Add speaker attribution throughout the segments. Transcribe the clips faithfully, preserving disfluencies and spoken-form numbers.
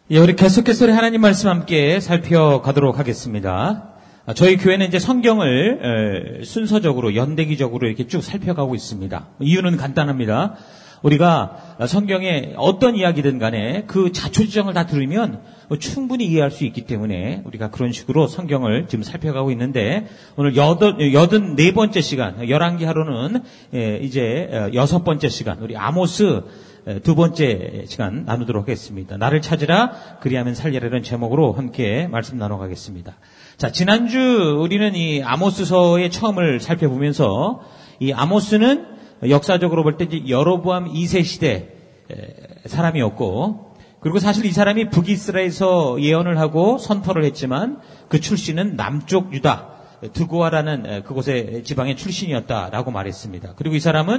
Speaker 1: 예, 우리 계속해서 하나님 말씀 함께 살펴가도록 하겠습니다. 저희 교회는 이제 성경을 순서적으로 연대기적으로 이렇게 쭉 살펴가고 있습니다. 이유는 간단합니다. 우리가 성경에 어떤 이야기든 간에 그 자초지정을 다 들으면 충분히 이해할 수 있기 때문에 우리가 그런 식으로 성경을 지금 살펴가고 있는데, 오늘 여든, 여든 네 번째 시간, 열왕기 하루는 이제 여섯 번째 시간, 우리 아모스 두 번째 시간 나누도록 하겠습니다. 나를 찾으라 그리하면 살리라는 제목으로 함께 말씀 나눠가겠습니다. 자, 지난주 우리는 이 아모스서의 처음을 살펴보면서 이 아모스는 역사적으로 볼 때 이제 여로보암 이 세 시대 사람이었고, 그리고 사실 이 사람이 북이스라엘에서 예언을 하고 선포를 했지만 그 출신은 남쪽 유다 드고아라는 그곳의 지방의 출신이었다라고 말했습니다. 그리고 이 사람은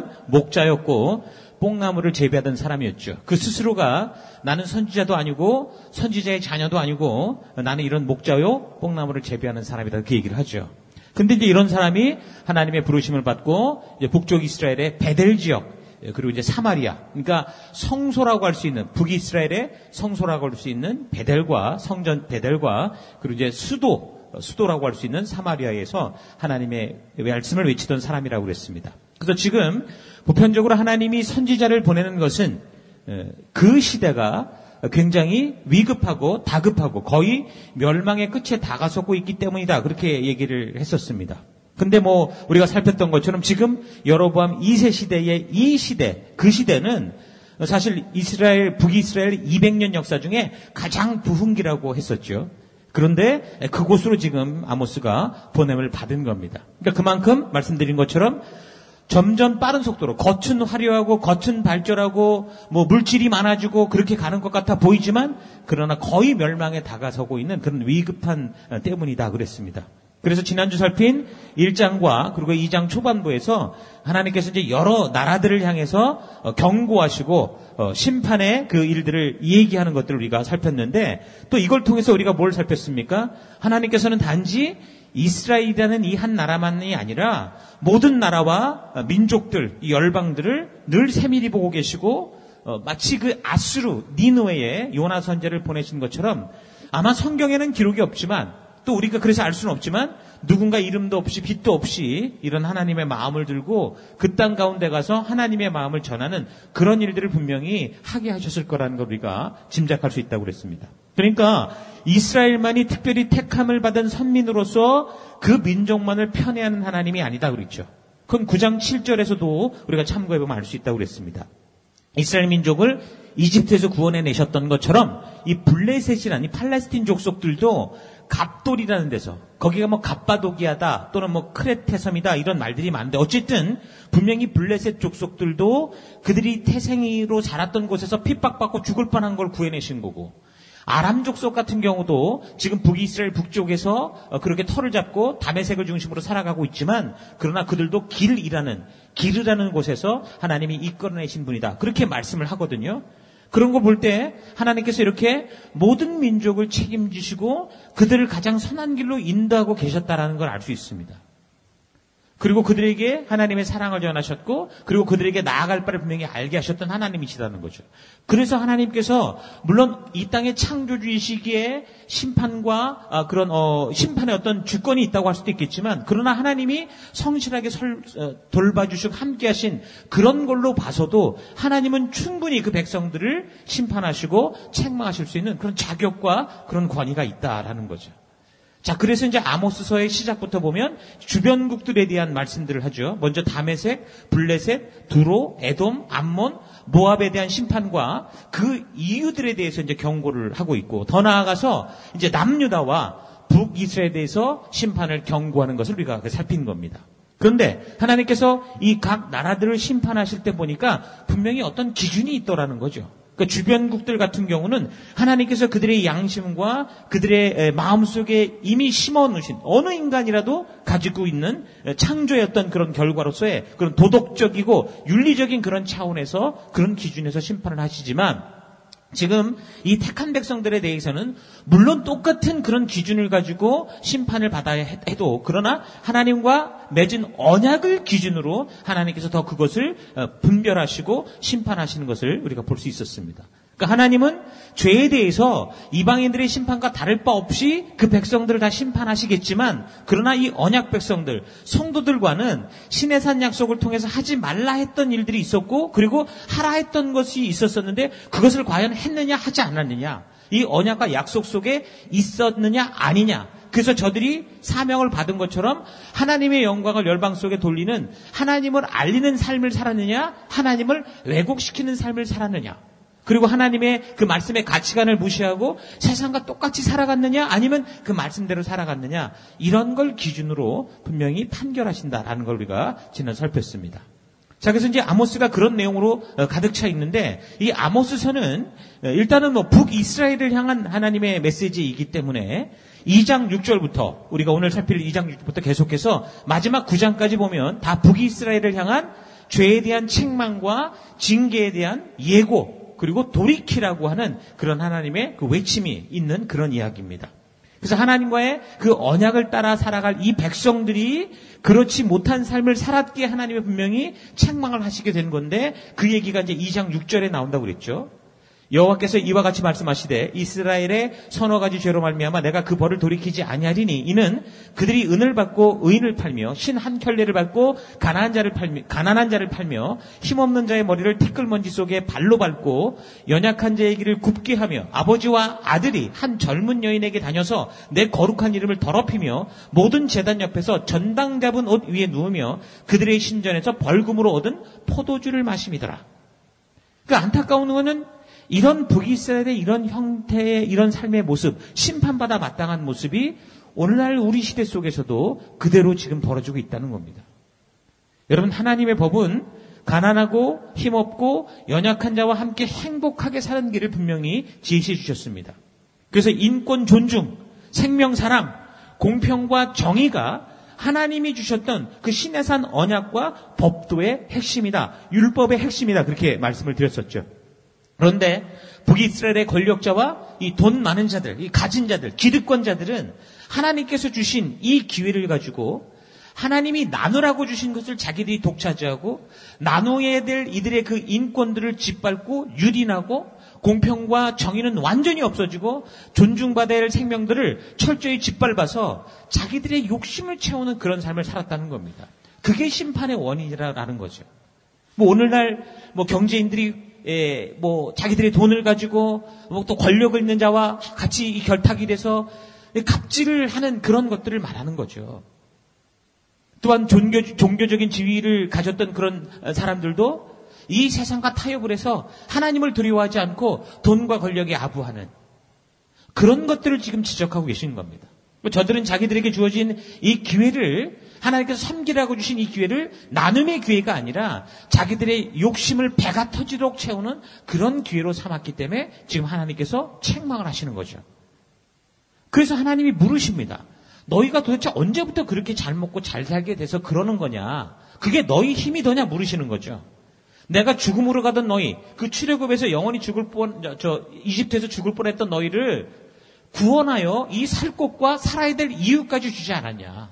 Speaker 1: 목자였고 뽕나무를 재배하던 사람이었죠. 그 스스로가 나는 선지자도 아니고 선지자의 자녀도 아니고 나는 이런 목자요 뽕나무를 재배하는 사람이다, 그 얘기를 하죠. 근데 이제 이런 사람이 하나님의 부르심을 받고 이제 북쪽 이스라엘의 베델 지역, 그리고 이제 사마리아, 그러니까 성소라고 할 수 있는, 북이스라엘의 성소라고 할 수 있는 베델과 성전 베델과 그리고 이제 수도 수도라고 할 수 있는 사마리아에서 하나님의 말씀을 외치던 사람이라고 그랬습니다. 그래서 지금 보편적으로 하나님이 선지자를 보내는 것은 그 시대가 굉장히 위급하고 다급하고 거의 멸망의 끝에 다가서고 있기 때문이다, 그렇게 얘기를 했었습니다. 근데 뭐 우리가 살폈던 것처럼 지금 여로보암 이 세 시대의 이 시대, 그 시대는 사실 이스라엘, 북이스라엘 이백 년 역사 중에 가장 부흥기라고 했었죠. 그런데 그곳으로 지금 아모스가 보냄을 받은 겁니다. 그러니까 그만큼 말씀드린 것처럼 점점 빠른 속도로 겉은 화려하고 겉은 발전하고 뭐 물질이 많아지고 그렇게 가는 것 같아 보이지만, 그러나 거의 멸망에 다가서고 있는 그런 위급한 때문이다 그랬습니다. 그래서 지난주 살핀 일 장과 그리고 이 장 초반부에서 하나님께서 이제 여러 나라들을 향해서 경고하시고 심판의 그 일들을 얘기하는 것들을 우리가 살폈는데, 또 이걸 통해서 우리가 뭘 살폈습니까? 하나님께서는 단지 이스라엘이라는 이 한 나라만이 아니라 모든 나라와 민족들, 이 열방들을 늘 세밀히 보고 계시고, 어, 마치 그 아수르, 니느웨에 요나 선지자를 보내신 것처럼, 아마 성경에는 기록이 없지만 또 우리가 그래서 알 수는 없지만 누군가 이름도 없이 빛도 없이 이런 하나님의 마음을 들고 그 땅 가운데 가서 하나님의 마음을 전하는 그런 일들을 분명히 하게 하셨을 거라는 걸 우리가 짐작할 수 있다고 그랬습니다. 그러니까 이스라엘만이 특별히 택함을 받은 선민으로서 그 민족만을 편애하는 하나님이 아니다 그랬죠. 그건 구 장 칠 절에서도 우리가 참고해보면 알 수 있다고 그랬습니다. 이스라엘 민족을 이집트에서 구원해 내셨던 것처럼 이 블레셋이라는 이 팔레스틴 족속들도 갑돌이라는 데서, 거기가 뭐 갑바도기아다 또는 뭐 크레테 섬이다 이런 말들이 많은데, 어쨌든 분명히 블레셋 족속들도 그들이 태생이로 자랐던 곳에서 핍박받고 죽을 뻔한 걸 구해내신 거고, 아람 족속 같은 경우도 지금 북이스라엘 북쪽에서 그렇게 터를 잡고 다메섹을 중심으로 살아가고 있지만, 그러나 그들도 길이라는, 기르라는 곳에서 하나님이 이끌어내신 분이다, 그렇게 말씀을 하거든요. 그런 거 볼 때 하나님께서 이렇게 모든 민족을 책임지시고 그들을 가장 선한 길로 인도하고 계셨다라는 걸 알 수 있습니다. 그리고 그들에게 하나님의 사랑을 전하셨고, 그리고 그들에게 나아갈 바를 분명히 알게 하셨던 하나님이시다는 거죠. 그래서 하나님께서 물론 이 땅의 창조주이시기에 심판과 아, 그런 어, 심판의 어떤 주권이 있다고 할 수도 있겠지만, 그러나 하나님이 성실하게 설, 어, 돌봐주시고 함께하신 그런 걸로 봐서도 하나님은 충분히 그 백성들을 심판하시고 책망하실 수 있는 그런 자격과 그런 권위가 있다라는 거죠. 자, 그래서 이제 아모스서의 시작부터 보면 주변국들에 대한 말씀들을 하죠. 먼저 다메섹, 블레셋, 두로, 에돔, 암몬, 모압에 대한 심판과 그 이유들에 대해서 이제 경고를 하고 있고, 더 나아가서 이제 남유다와 북이스라엘에 대해서 심판을 경고하는 것을 우리가 살핀 겁니다. 그런데 하나님께서 이 각 나라들을 심판하실 때 보니까 분명히 어떤 기준이 있더라는 거죠. 그 주변국들 같은 경우는 하나님께서 그들의 양심과 그들의 마음속에 이미 심어놓으신, 어느 인간이라도 가지고 있는 창조의 어떤 그런 결과로서의 그런 도덕적이고 윤리적인 그런 차원에서, 그런 기준에서 심판을 하시지만, 지금 이 택한 백성들에 대해서는 물론 똑같은 그런 기준을 가지고 심판을 받아야 해도, 그러나 하나님과 맺은 언약을 기준으로 하나님께서 더 그것을 분별하시고 심판하시는 것을 우리가 볼 수 있었습니다. 그러니까 하나님은 죄에 대해서 이방인들의 심판과 다를 바 없이 그 백성들을 다 심판하시겠지만, 그러나 이 언약 백성들, 성도들과는 시내산 약속을 통해서 하지 말라 했던 일들이 있었고, 그리고 하라 했던 것이 있었었는데 그것을 과연 했느냐 하지 않았느냐, 이 언약과 약속 속에 있었느냐 아니냐. 그래서 저들이 사명을 받은 것처럼 하나님의 영광을 열방 속에 돌리는, 하나님을 알리는 삶을 살았느냐, 하나님을 왜곡시키는 삶을 살았느냐, 그리고 하나님의 그 말씀의 가치관을 무시하고 세상과 똑같이 살아갔느냐, 아니면 그 말씀대로 살아갔느냐, 이런 걸 기준으로 분명히 판결하신다라는 걸 우리가 지난 살폈습니다. 자, 그래서 이제 아모스가 그런 내용으로 가득 차 있는데, 이 아모스서는 일단은 뭐 북이스라엘을 향한 하나님의 메시지이기 때문에 이 장 육 절부터, 우리가 오늘 살필 이 장 육 절부터 계속해서 마지막 구 장까지 보면 다 북이스라엘을 향한 죄에 대한 책망과 징계에 대한 예고, 그리고 돌이키라고 하는 그런 하나님의 그 외침이 있는 그런 이야기입니다. 그래서 하나님과의 그 언약을 따라 살아갈 이 백성들이 그렇지 못한 삶을 살았기에 하나님이 분명히 책망을 하시게 된 건데, 그 얘기가 이제 이 장 육 절에 나온다고 그랬죠. 여호와께서 이와 같이 말씀하시되 이스라엘의 서너 가지 죄로 말미암아 내가 그 벌을 돌이키지 아니하리니, 이는 그들이 은을 받고 의인을 팔며 신 한 켤레를 받고 가난한 자를 팔며 가난한 자를 팔며 힘없는 자의 머리를 티끌먼지 속에 발로 밟고 연약한 자의 길을 굽게 하며 아버지와 아들이 한 젊은 여인에게 다녀서 내 거룩한 이름을 더럽히며 모든 제단 옆에서 전당 잡은 옷 위에 누우며 그들의 신전에서 벌금으로 얻은 포도주를 마심이더라. 그 안타까운 거는 이런 북이스라엘의 이런 형태의 이런 삶의 모습, 심판받아 마땅한 모습이 오늘날 우리 시대 속에서도 그대로 지금 벌어지고 있다는 겁니다. 여러분, 하나님의 법은 가난하고 힘없고 연약한 자와 함께 행복하게 사는 길을 분명히 제시해 주셨습니다. 그래서 인권 존중, 생명 사랑, 공평과 정의가 하나님이 주셨던 그 시내산 언약과 법도의 핵심이다, 율법의 핵심이다, 그렇게 말씀을 드렸었죠. 그런데 북이스라엘의 권력자와 이 돈 많은 자들, 이 가진 자들, 기득권자들은 하나님께서 주신 이 기회를 가지고 하나님이 나누라고 주신 것을 자기들이 독차지하고 나눠야 될 이들의 그 인권들을 짓밟고 유린하고 공평과 정의는 완전히 없어지고 존중받아야 할 생명들을 철저히 짓밟아서 자기들의 욕심을 채우는 그런 삶을 살았다는 겁니다. 그게 심판의 원인이라는 거죠. 뭐 오늘날 뭐 경제인들이 예, 뭐 자기들의 돈을 가지고 뭐 또 권력을 있는 자와 같이 이 결탁이 돼서 갑질을 하는 그런 것들을 말하는 거죠. 또한 종교, 종교적인 지위를 가졌던 그런 사람들도 이 세상과 타협을 해서 하나님을 두려워하지 않고 돈과 권력에 아부하는 그런 것들을 지금 지적하고 계신 겁니다. 저들은 자기들에게 주어진 이 기회를, 하나님께서 섬기라고 주신 이 기회를 나눔의 기회가 아니라 자기들의 욕심을 배가 터지도록 채우는 그런 기회로 삼았기 때문에 지금 하나님께서 책망을 하시는 거죠. 그래서 하나님이 물으십니다. 너희가 도대체 언제부터 그렇게 잘 먹고 잘 살게 돼서 그러는 거냐? 그게 너희 힘이 더냐 물으시는 거죠. 내가 죽음으로 가던 너희, 그 출애굽에서 영원히 죽을 뻔, 저, 저 이집트에서 죽을 뻔했던 너희를 구원하여 이 살 곳과 살아야 될 이유까지 주지 않았냐.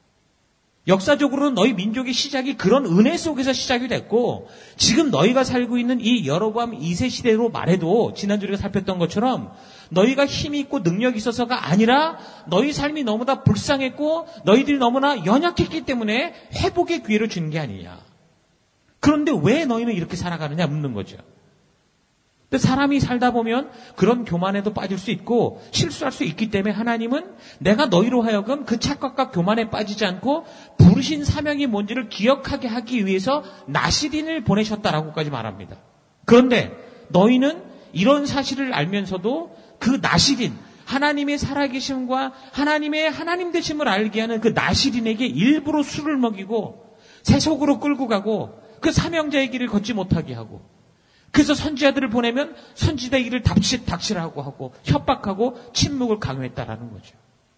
Speaker 1: 역사적으로는 너희 민족의 시작이 그런 은혜 속에서 시작이 됐고, 지금 너희가 살고 있는 이 여로보암 이 세 시대로 말해도 지난주에 우리가 살폈던 것처럼 너희가 힘이 있고 능력이 있어서가 아니라 너희 삶이 너무나 불쌍했고 너희들이 너무나 연약했기 때문에 회복의 기회를 준 게 아니냐. 그런데 왜 너희는 이렇게 살아가느냐 묻는 거죠. 근데 사람이 살다 보면 그런 교만에도 빠질 수 있고 실수할 수 있기 때문에 하나님은 내가 너희로 하여금 그 착각과 교만에 빠지지 않고 부르신 사명이 뭔지를 기억하게 하기 위해서 나시린을 보내셨다라고까지 말합니다. 그런데 너희는 이런 사실을 알면서도 그 나시린, 하나님의 살아계심과 하나님의 하나님 되심을 알게 하는 그 나시린에게 일부러 술을 먹이고 세속으로 끌고 가고 그 사명자의 길을 걷지 못하게 하고, 그래서 선지자들을 보내면 선지자의 길을 닥치, 닥치라고 하고 협박하고 침묵을 강요했다라는 거죠.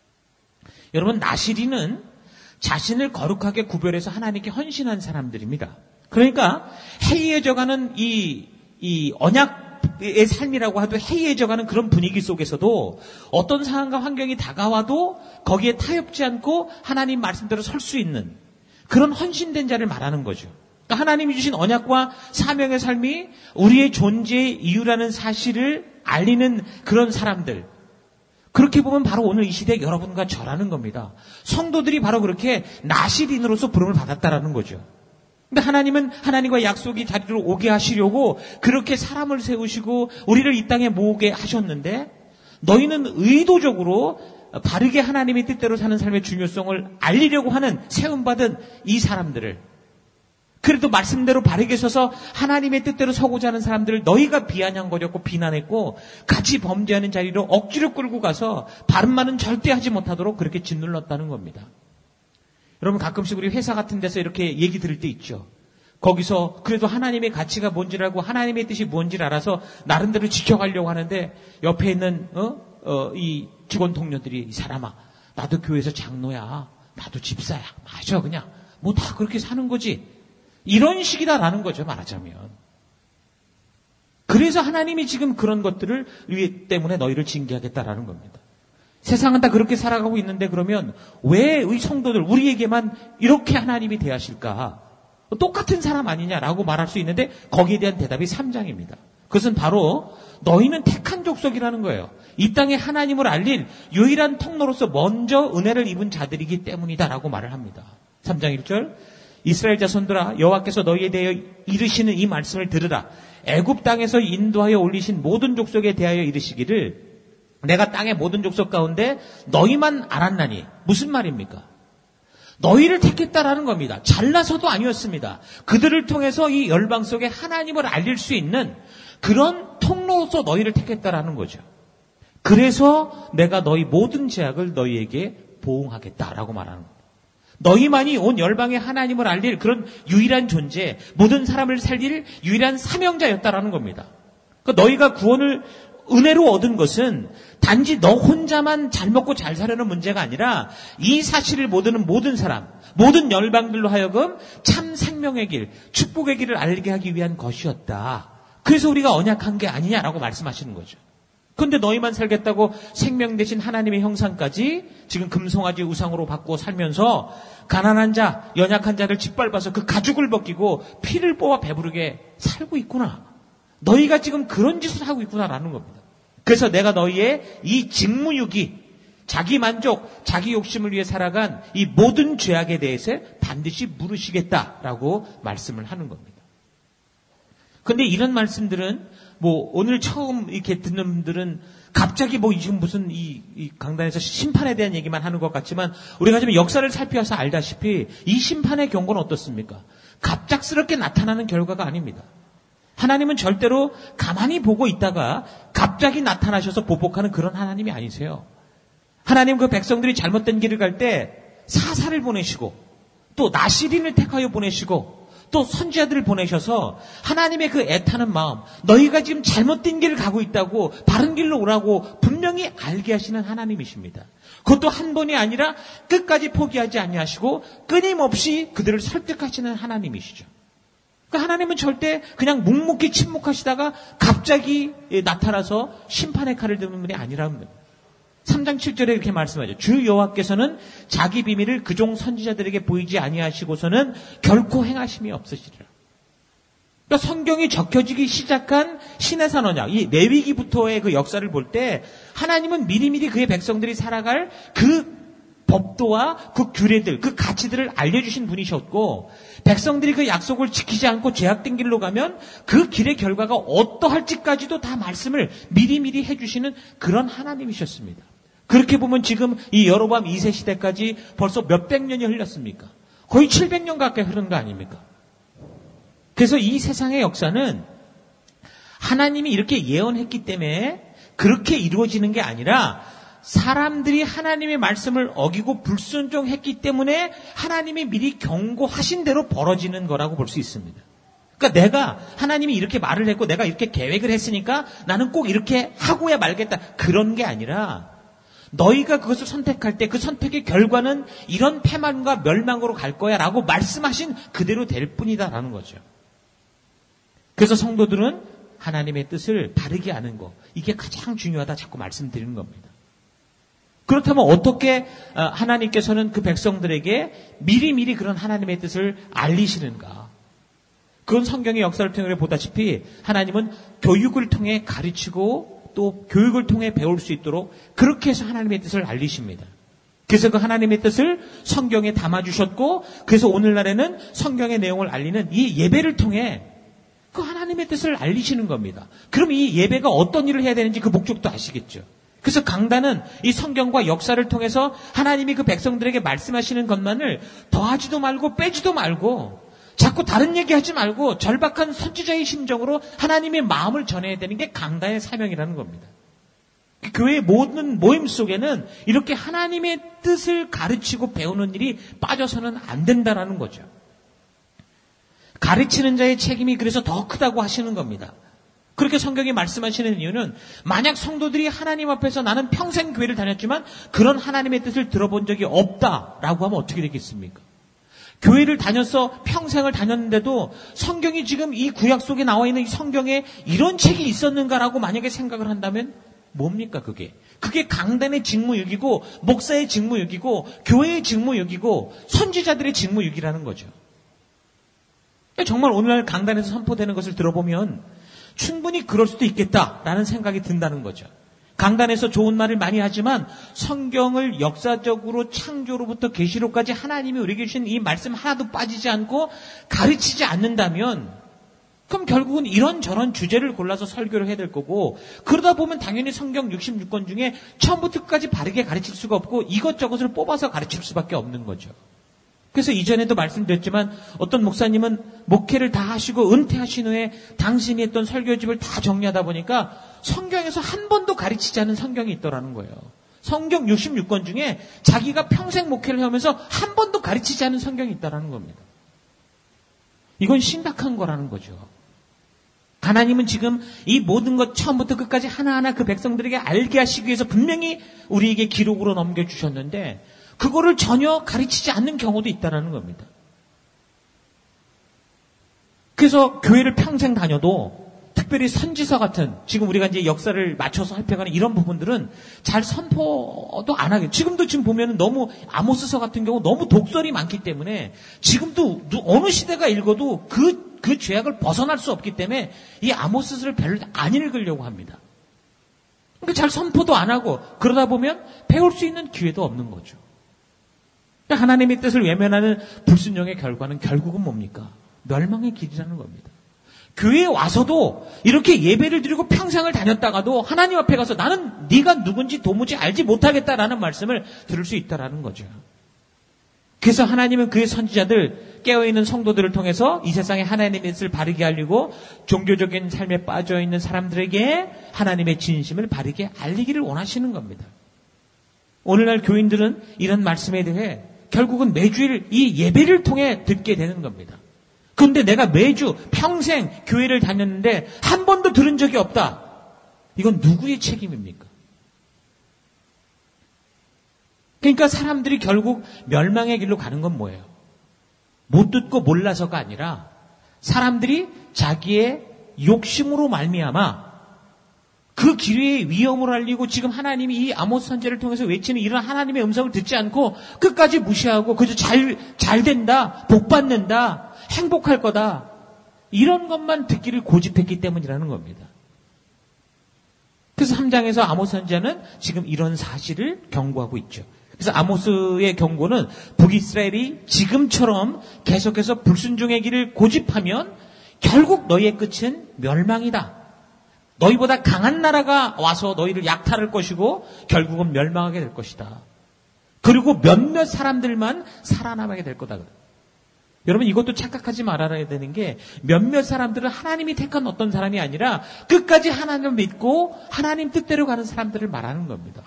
Speaker 1: 여러분, 나시린은 자신을 거룩하게 구별해서 하나님께 헌신한 사람들입니다. 그러니까 해이해져가는 이, 이 언약의 삶이라고 해도 해이해져가는 그런 분위기 속에서도 어떤 상황과 환경이 다가와도 거기에 타협지 않고 하나님 말씀대로 설 수 있는 그런 헌신된 자를 말하는 거죠. 그러니까 하나님이 주신 언약과 사명의 삶이 우리의 존재의 이유라는 사실을 알리는 그런 사람들. 그렇게 보면 바로 오늘 이 시대 여러분과 저라는 겁니다. 성도들이 바로 그렇게 나시린으로서 부름을 받았다라는 거죠. 근데 하나님은 하나님과 약속이 자리로 오게 하시려고 그렇게 사람을 세우시고 우리를 이 땅에 모으게 하셨는데 너희는 의도적으로 바르게 하나님의 뜻대로 사는 삶의 중요성을 알리려고 하는 세움받은 이 사람들을, 그래도 말씀대로 바르게 서서 하나님의 뜻대로 서고자 하는 사람들을 너희가 비아냥거렸고 비난했고 같이 범죄하는 자리로 억지로 끌고 가서 바른 말은 절대 하지 못하도록 그렇게 짓눌렀다는 겁니다. 여러분, 가끔씩 우리 회사 같은 데서 이렇게 얘기 들을 때 있죠. 거기서 그래도 하나님의 가치가 뭔지를 알고 하나님의 뜻이 뭔지를 알아서 나름대로 지켜가려고 하는데 옆에 있는 어? 어, 이 직원 동료들이, 이 사람아, 나도 교회에서 장로야, 나도 집사야, 맞아, 그냥 뭐 다 그렇게 사는 거지, 이런 식이다라는 거죠, 말하자면. 그래서 하나님이 지금 그런 것들을 위해 때문에 너희를 징계하겠다라는 겁니다. 세상은 다 그렇게 살아가고 있는데 그러면 왜 우리 성도들, 우리에게만 이렇게 하나님이 대하실까? 똑같은 사람 아니냐라고 말할 수 있는데 거기에 대한 대답이 삼 장입니다. 그것은 바로 너희는 택한 족속이라는 거예요. 이 땅에 하나님을 알릴 유일한 통로로서 먼저 은혜를 입은 자들이기 때문이다라고 말을 합니다. 삼 장 일 절, 이스라엘 자손들아, 여호와께서 너희에 대하여 이르시는 이 말씀을 들으라. 애굽 땅에서 인도하여 올리신 모든 족속에 대하여 이르시기를 내가 땅의 모든 족속 가운데 너희만 알았나니. 무슨 말입니까? 너희를 택했다라는 겁니다. 잘나서도 아니었습니다. 그들을 통해서 이 열방 속에 하나님을 알릴 수 있는 그런 통로로서 너희를 택했다라는 거죠. 그래서 내가 너희 모든 죄악을 너희에게 보응하겠다라고 말하는 겁니다. 너희만이 온 열방에 하나님을 알릴 그런 유일한 존재, 모든 사람을 살릴 유일한 사명자였다라는 겁니다. 그러니까 너희가 구원을 은혜로 얻은 것은 단지 너 혼자만 잘 먹고 잘 사려는 문제가 아니라 이 사실을 모르는 모든 사람, 모든 열방들로 하여금 참 생명의 길, 축복의 길을 알게 하기 위한 것이었다. 그래서 우리가 언약한 게 아니냐라고 말씀하시는 거죠. 그런데 너희만 살겠다고 생명 대신 하나님의 형상까지 지금 금송아지 우상으로 바꾸어 살면서 가난한 자, 연약한 자를 짓밟아서 그 가죽을 벗기고 피를 뽑아 배부르게 살고 있구나. 너희가 지금 그런 짓을 하고 있구나라는 겁니다. 그래서 내가 너희의 이 직무유기, 자기 만족, 자기 욕심을 위해 살아간 이 모든 죄악에 대해서 반드시 물으시겠다라고 말씀을 하는 겁니다. 그런데 이런 말씀들은 뭐 오늘 처음 이렇게 듣는 분들은 갑자기 뭐 지금 무슨 이, 이 강단에서 심판에 대한 얘기만 하는 것 같지만 우리가 지금 역사를 살펴서 알다시피 이 심판의 경고는 어떻습니까? 갑작스럽게 나타나는 결과가 아닙니다. 하나님은 절대로 가만히 보고 있다가 갑자기 나타나셔서 보복하는 그런 하나님이 아니세요. 하나님 그 백성들이 잘못된 길을 갈 때 사사를 보내시고 또 나시린을 택하여 보내시고 또 선지자들을 보내셔서 하나님의 그 애타는 마음, 너희가 지금 잘못된 길을 가고 있다고 바른 길로 오라고 분명히 알게 하시는 하나님이십니다. 그것도 한 번이 아니라 끝까지 포기하지 아니하시고 끊임없이 그들을 설득하시는 하나님이시죠. 그러니까 하나님은 절대 그냥 묵묵히 침묵하시다가 갑자기 나타나서 심판의 칼을 드는 분이 아니라는 겁니다. 삼 장 칠 절에 이렇게 말씀하죠. 주 여호와께서는 자기 비밀을 그종 선지자들에게 보이지 아니하시고서는 결코 행하심이 없으시리라. 그러니까 성경이 적혀지기 시작한 시내산 언약, 이 레위기부터의 그 역사를 볼 때 하나님은 미리미리 그의 백성들이 살아갈 그 법도와 그 규례들, 그 가치들을 알려주신 분이셨고 백성들이 그 약속을 지키지 않고 죄악된 길로 가면 그 길의 결과가 어떠할지까지도 다 말씀을 미리미리 해주시는 그런 하나님이셨습니다. 그렇게 보면 지금 이 여로보암 이 세 시대까지 벌써 몇백 년이 흘렀습니까? 거의 칠백 년 가까이 흐른 거 아닙니까? 그래서 이 세상의 역사는 하나님이 이렇게 예언했기 때문에 그렇게 이루어지는 게 아니라 사람들이 하나님의 말씀을 어기고 불순종했기 때문에 하나님이 미리 경고하신 대로 벌어지는 거라고 볼 수 있습니다. 그러니까 내가 하나님이 이렇게 말을 했고 내가 이렇게 계획을 했으니까 나는 꼭 이렇게 하고야 말겠다. 그런 게 아니라 너희가 그것을 선택할 때 그 선택의 결과는 이런 패망과 멸망으로 갈 거야 라고 말씀하신 그대로 될 뿐이다라는 거죠. 그래서 성도들은 하나님의 뜻을 바르게 아는 거, 이게 가장 중요하다 자꾸 말씀드리는 겁니다. 그렇다면 어떻게 하나님께서는 그 백성들에게 미리미리 그런 하나님의 뜻을 알리시는가? 그건 성경의 역사를 통해 보다시피 하나님은 교육을 통해 가르치고 또 교육을 통해 배울 수 있도록 그렇게 해서 하나님의 뜻을 알리십니다. 그래서 그 하나님의 뜻을 성경에 담아주셨고, 그래서 오늘날에는 성경의 내용을 알리는 이 예배를 통해 그 하나님의 뜻을 알리시는 겁니다. 그럼 이 예배가 어떤 일을 해야 되는지 그 목적도 아시겠죠. 그래서 강단은 이 성경과 역사를 통해서 하나님이 그 백성들에게 말씀하시는 것만을 더하지도 말고 빼지도 말고 자꾸 다른 얘기하지 말고 절박한 선지자의 심정으로 하나님의 마음을 전해야 되는 게 강단의 사명이라는 겁니다. 교회의 모든 모임 속에는 이렇게 하나님의 뜻을 가르치고 배우는 일이 빠져서는 안 된다는 거죠. 가르치는 자의 책임이 그래서 더 크다고 하시는 겁니다. 그렇게 성경이 말씀하시는 이유는 만약 성도들이 하나님 앞에서 나는 평생 교회를 다녔지만 그런 하나님의 뜻을 들어본 적이 없다라고 하면 어떻게 되겠습니까? 교회를 다녀서 평생을 다녔는데도 성경이 지금 이 구약 속에 나와 있는 이 성경에 이런 책이 있었는가라고 만약에 생각을 한다면 뭡니까 그게? 그게 강단의 직무유기고 목사의 직무유기고 교회의 직무유기고 선지자들의 직무유기라는 거죠. 정말 오늘날 강단에서 선포되는 것을 들어보면 충분히 그럴 수도 있겠다라는 생각이 든다는 거죠. 강단에서 좋은 말을 많이 하지만 성경을 역사적으로 창조로부터 계시록까지 하나님이 우리에게 주신 이 말씀 하나도 빠지지 않고 가르치지 않는다면 그럼 결국은 이런저런 주제를 골라서 설교를 해야 될 거고, 그러다 보면 당연히 성경 육십육 권 중에 처음부터 끝까지 바르게 가르칠 수가 없고 이것저것을 뽑아서 가르칠 수밖에 없는 거죠. 그래서 이전에도 말씀드렸지만 어떤 목사님은 목회를 다 하시고 은퇴하신 후에 당신이 했던 설교집을 다 정리하다 보니까 성경에서 한 번도 가르치지 않은 성경이 있더라는 거예요. 성경 육십육 권 중에 자기가 평생 목회를 하면서 한 번도 가르치지 않은 성경이 있다는 겁니다. 이건 심각한 거라는 거죠. 하나님은 지금 이 모든 것 처음부터 끝까지 하나하나 그 백성들에게 알게 하시기 위해서 분명히 우리에게 기록으로 넘겨주셨는데 그거를 전혀 가르치지 않는 경우도 있다는 겁니다. 그래서 교회를 평생 다녀도 특별히 선지서 같은 지금 우리가 이제 역사를 맞춰서 살펴가는 이런 부분들은 잘 선포도 안 하게. 지금도 지금 보면 너무 아모스서 같은 경우 너무 독설이 많기 때문에 지금도 어느 시대가 읽어도 그, 그 죄악을 벗어날 수 없기 때문에 이 아모스서를 별로 안 읽으려고 합니다. 그러니까 잘 선포도 안 하고 그러다 보면 배울 수 있는 기회도 없는 거죠. 하나님의 뜻을 외면하는 불순종의 결과는 결국은 뭡니까? 멸망의 길이라는 겁니다. 교회에 와서도 이렇게 예배를 드리고 평생을 다녔다가도 하나님 앞에 가서 나는 네가 누군지 도무지 알지 못하겠다라는 말씀을 들을 수 있다라는 거죠. 그래서 하나님은 그의 선지자들, 깨어있는 성도들을 통해서 이 세상에 하나님의 뜻을 바르게 알리고 종교적인 삶에 빠져있는 사람들에게 하나님의 진심을 바르게 알리기를 원하시는 겁니다. 오늘날 교인들은 이런 말씀에 대해 결국은 매주일 이 예배를 통해 듣게 되는 겁니다. 그런데 내가 매주 평생 교회를 다녔는데 한 번도 들은 적이 없다. 이건 누구의 책임입니까? 그러니까 사람들이 결국 멸망의 길로 가는 건 뭐예요? 못 듣고 몰라서가 아니라 사람들이 자기의 욕심으로 말미암아 그 길의 위험을 알리고 지금 하나님이 이 아모스 선지자를 통해서 외치는 이런 하나님의 음성을 듣지 않고 끝까지 무시하고 그저 잘, 잘 된다, 복 받는다, 행복할 거다 이런 것만 듣기를 고집했기 때문이라는 겁니다. 그래서 삼 장에서 아모스 선지자는 지금 이런 사실을 경고하고 있죠. 그래서 아모스의 경고는 북이스라엘이 지금처럼 계속해서 불순종의 길을 고집하면 결국 너희의 끝은 멸망이다. 너희보다 강한 나라가 와서 너희를 약탈할 것이고 결국은 멸망하게 될 것이다. 그리고 몇몇 사람들만 살아남게 될 거다. 여러분 이것도 착각하지 말아야 되는 게 몇몇 사람들은 하나님이 택한 어떤 사람이 아니라 끝까지 하나님을 믿고 하나님 뜻대로 가는 사람들을 말하는 겁니다.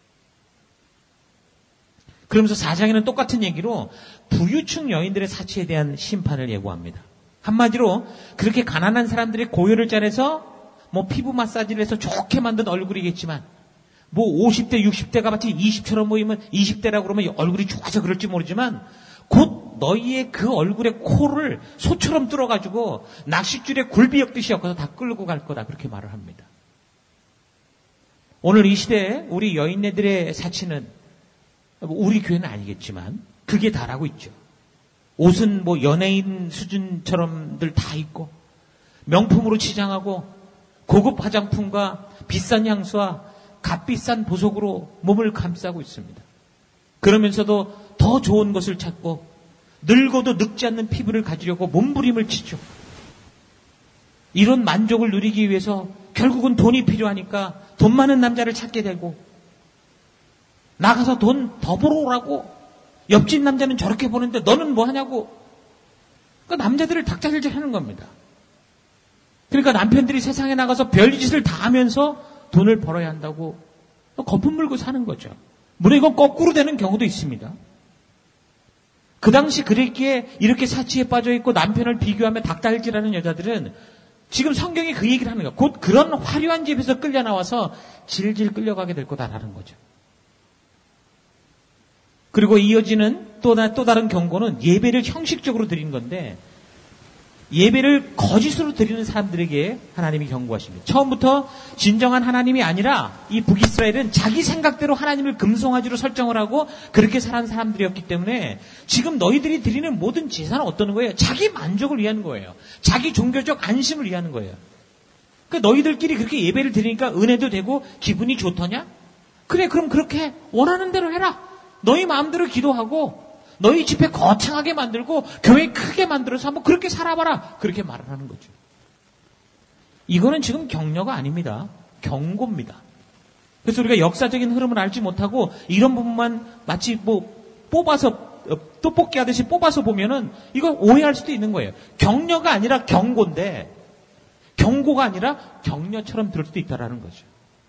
Speaker 1: 그러면서 사 장에는 똑같은 얘기로 부유층 여인들의 사치에 대한 심판을 예고합니다. 한마디로 그렇게 가난한 사람들이 고열을 짜내서 뭐 피부 마사지를 해서 좋게 만든 얼굴이겠지만 뭐 오십 대 육십 대가 마치 이십처럼 보이면 이십 대라고 그러면 얼굴이 좋아서 그럴지 모르지만 곧 너희의 그 얼굴에 코를 소처럼 뚫어가지고 낚싯줄에 굴비 엮듯이 엮어서 다 끌고 갈 거다 그렇게 말을 합니다. 오늘 이 시대에 우리 여인네들의 사치는 우리 교회는 아니겠지만 그게 다라고 있죠. 옷은 뭐 연예인 수준처럼들 다 입고 명품으로 치장하고 고급 화장품과 비싼 향수와 값비싼 보석으로 몸을 감싸고 있습니다. 그러면서도 더 좋은 것을 찾고 늙어도 늙지 않는 피부를 가지려고 몸부림을 치죠. 이런 만족을 누리기 위해서 결국은 돈이 필요하니까 돈 많은 남자를 찾게 되고 나가서 돈 더 벌어오라고 옆집 남자는 저렇게 보는데 너는 뭐 하냐고 그 남자들을 닥달질 하는 겁니다. 그러니까 남편들이 세상에 나가서 별짓을 다 하면서 돈을 벌어야 한다고 거품 물고 사는 거죠. 물론 이건 거꾸로 되는 경우도 있습니다. 그 당시 그랬기에 이렇게 사치에 빠져있고 남편을 비교하며 닥달질하는 여자들은 지금 성경이 그 얘기를 하는 거예요. 곧 그런 화려한 집에서 끌려 나와서 질질 끌려가게 될 거다라는 거죠. 그리고 이어지는 또, 또 다른 경고는 예배를 형식적으로 드린 건데 예배를 거짓으로 드리는 사람들에게 하나님이 경고하십니다. 처음부터 진정한 하나님이 아니라 이 북이스라엘은 자기 생각대로 하나님을 금송아지로 설정을 하고 그렇게 살아온 사람들이었기 때문에 지금 너희들이 드리는 모든 제사는 어떤 거예요? 자기 만족을 위한 거예요. 자기 종교적 안심을 위한 거예요. 그러니까 너희들끼리 그렇게 예배를 드리니까 은혜도 되고 기분이 좋더냐? 그래, 그럼 그렇게 원하는 대로 해라. 너희 마음대로 기도하고 너희 집회 거창하게 만들고 교회 크게 만들어서 한번 그렇게 살아봐라. 그렇게 말을 하는 거죠. 이거는 지금 격려가 아닙니다. 경고입니다. 그래서 우리가 역사적인 흐름을 알지 못하고 이런 부분만 마치 뭐 뽑아서 떡볶이 하듯이 뽑아서 보면은 이거 오해할 수도 있는 거예요. 격려가 아니라 경고인데 경고가 아니라 격려처럼 들을 수도 있다라는 거죠.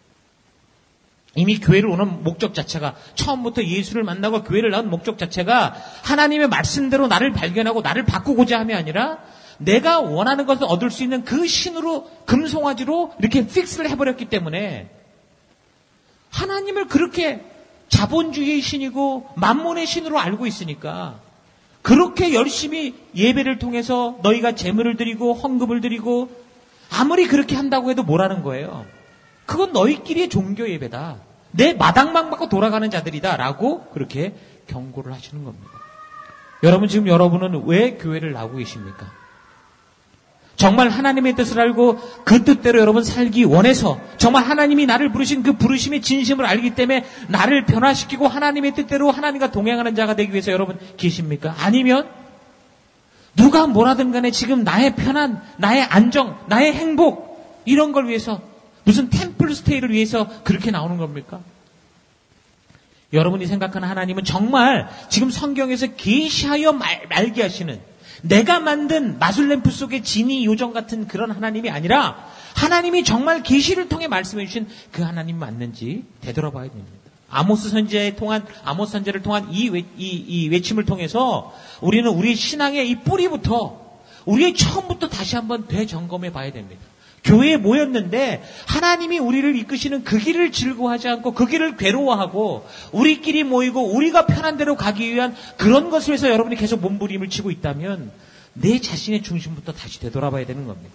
Speaker 1: 이미 교회를 오는 목적 자체가 처음부터 예수를 만나고 교회를 나온 목적 자체가 하나님의 말씀대로 나를 발견하고 나를 바꾸고자 함이 아니라 내가 원하는 것을 얻을 수 있는 그 신으로 금송아지로 이렇게 픽스를 해버렸기 때문에 하나님을 그렇게 자본주의의 신이고 만몬의 신으로 알고 있으니까 그렇게 열심히 예배를 통해서 너희가 제물을 드리고 헌금을 드리고 아무리 그렇게 한다고 해도 뭐라는 거예요. 그건 너희끼리의 종교 예배다. 내 마당만 받고 돌아가는 자들이다. 라고 그렇게 경고를 하시는 겁니다. 여러분 지금 여러분은 왜 교회를 나오고 계십니까? 정말 하나님의 뜻을 알고 그 뜻대로 여러분 살기 원해서 정말 하나님이 나를 부르신 그 부르심의 진심을 알기 때문에 나를 변화시키고 하나님의 뜻대로 하나님과 동행하는 자가 되기 위해서 여러분 계십니까? 아니면 누가 뭐라든 간에 지금 나의 편안, 나의 안정, 나의 행복 이런 걸 위해서 무슨 템플 스테이를 위해서 그렇게 나오는 겁니까? 여러분이 생각하는 하나님은 정말 지금 성경에서 계시하여 말, 말게 하시는 내가 만든 마술램프 속의 지니 요정 같은 그런 하나님이 아니라 하나님이 정말 계시를 통해 말씀해 주신 그 하나님 맞는지 되돌아봐야 됩니다. 아모스 선지자에 통한 아모스 선지자를 통한 이, 외, 이, 이 외침을 통해서 우리는 우리 신앙의 이 뿌리부터 우리의 처음부터 다시 한번 되점검해 봐야 됩니다. 교회에 모였는데 하나님이 우리를 이끄시는 그 길을 즐거워하지 않고 그 길을 괴로워하고 우리끼리 모이고 우리가 편한 대로 가기 위한 그런 것을 위해서 여러분이 계속 몸부림을 치고 있다면 내 자신의 중심부터 다시 되돌아봐야 되는 겁니다.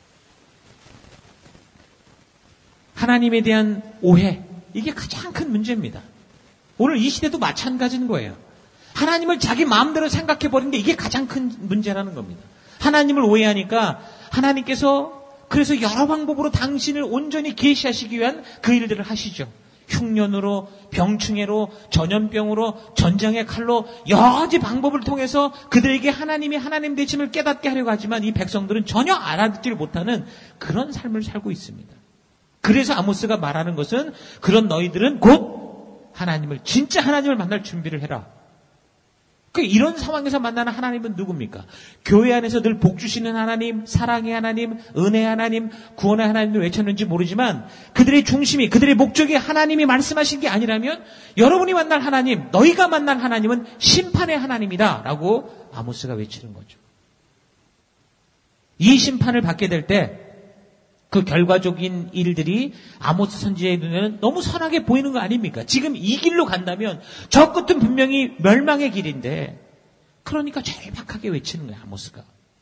Speaker 1: 하나님에 대한 오해, 이게 가장 큰 문제입니다. 오늘 이 시대도 마찬가지인 거예요. 하나님을 자기 마음대로 생각해버린 게 이게 가장 큰 문제라는 겁니다. 하나님을 오해하니까 하나님께서 그래서 여러 방법으로 당신을 온전히 계시하시기 위한 그 일들을 하시죠. 흉년으로, 병충해로, 전염병으로, 전쟁의 칼로 여러 가지 방법을 통해서 그들에게 하나님이 하나님 되심을 깨닫게 하려고 하지만 이 백성들은 전혀 알아듣지를 못하는 그런 삶을 살고 있습니다. 그래서 아모스가 말하는 것은 그런 너희들은 곧 하나님을 진짜 하나님을 만날 준비를 해라. 이런 상황에서 만나는 하나님은 누굽니까? 교회 안에서 늘 복 주시는 하나님, 사랑의 하나님, 은혜의 하나님, 구원의 하나님을 외쳤는지 모르지만 그들의 중심이, 그들의 목적이 하나님이 말씀하신 게 아니라면 여러분이 만날 하나님, 너희가 만날 하나님은 심판의 하나님이다 라고 아모스가 외치는 거죠. 이 심판을 받게 될 때 그 결과적인 일들이 아모스 선지자의 눈에는 너무 선하게 보이는 거 아닙니까? 지금 이 길로 간다면 저 끝은 분명히 멸망의 길인데 그러니까 절박하게 외치는 거야 아모스가.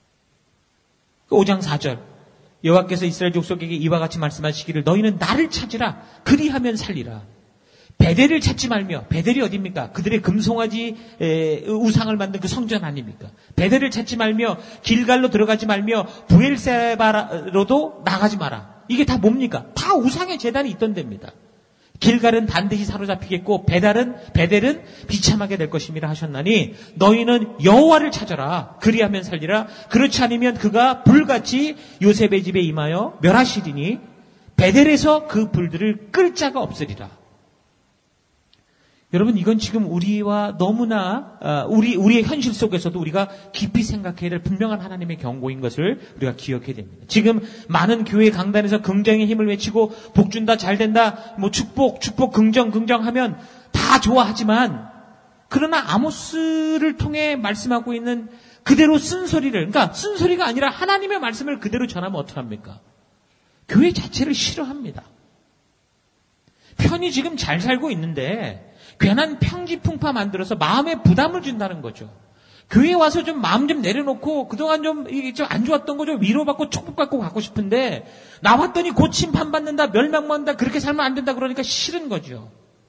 Speaker 1: 오 장 사 절 여호와께서 이스라엘 족속에게 이와 같이 말씀하시기를 너희는 나를 찾으라 그리하면 살리라. 베델을 찾지 말며, 베델이 어디입니까? 그들의 금송아지 우상을 만든 그 성전 아닙니까? 베델을 찾지 말며 길갈로 들어가지 말며 브엘세바로도 나가지 마라. 이게 다 뭡니까? 다 우상의 제단이 있던 데입니다. 길갈은 반드시 사로잡히겠고 베델은 베델은 비참하게 될 것임이라 하셨나니 너희는 여호와를 찾아라. 그리하면 살리라. 그렇지 않으면 그가 불같이 요셉의 집에 임하여 멸하시리니 베델에서 그 불들을 끌 자가 없으리라. 여러분, 이건 지금 우리와 너무나 우리 우리의 현실 속에서도 우리가 깊이 생각해야 될 분명한 하나님의 경고인 것을 우리가 기억해야 됩니다. 지금 많은 교회 강단에서 긍정의 힘을 외치고 복 준다, 잘 된다, 뭐 축복, 축복, 긍정, 긍정하면 다 좋아하지만 그러나 아모스를 통해 말씀하고 있는 그대로 쓴소리를, 그러니까 쓴소리가 아니라 하나님의 말씀을 그대로 전하면 어떡합니까? 교회 자체를 싫어합니다. 편히 지금 잘 살고 있는데 괜한 평지풍파 만들어서 마음에 부담을 준다는 거죠. 교회에 와서 좀 마음 좀 내려놓고 그동안 좀 좀 안 좋았던 거 좀 위로받고 축복받고 가고 싶은데 나왔더니 곧 심판받는다, 멸망받는다, 그렇게 살면 안 된다 그러니까 싫은 거죠.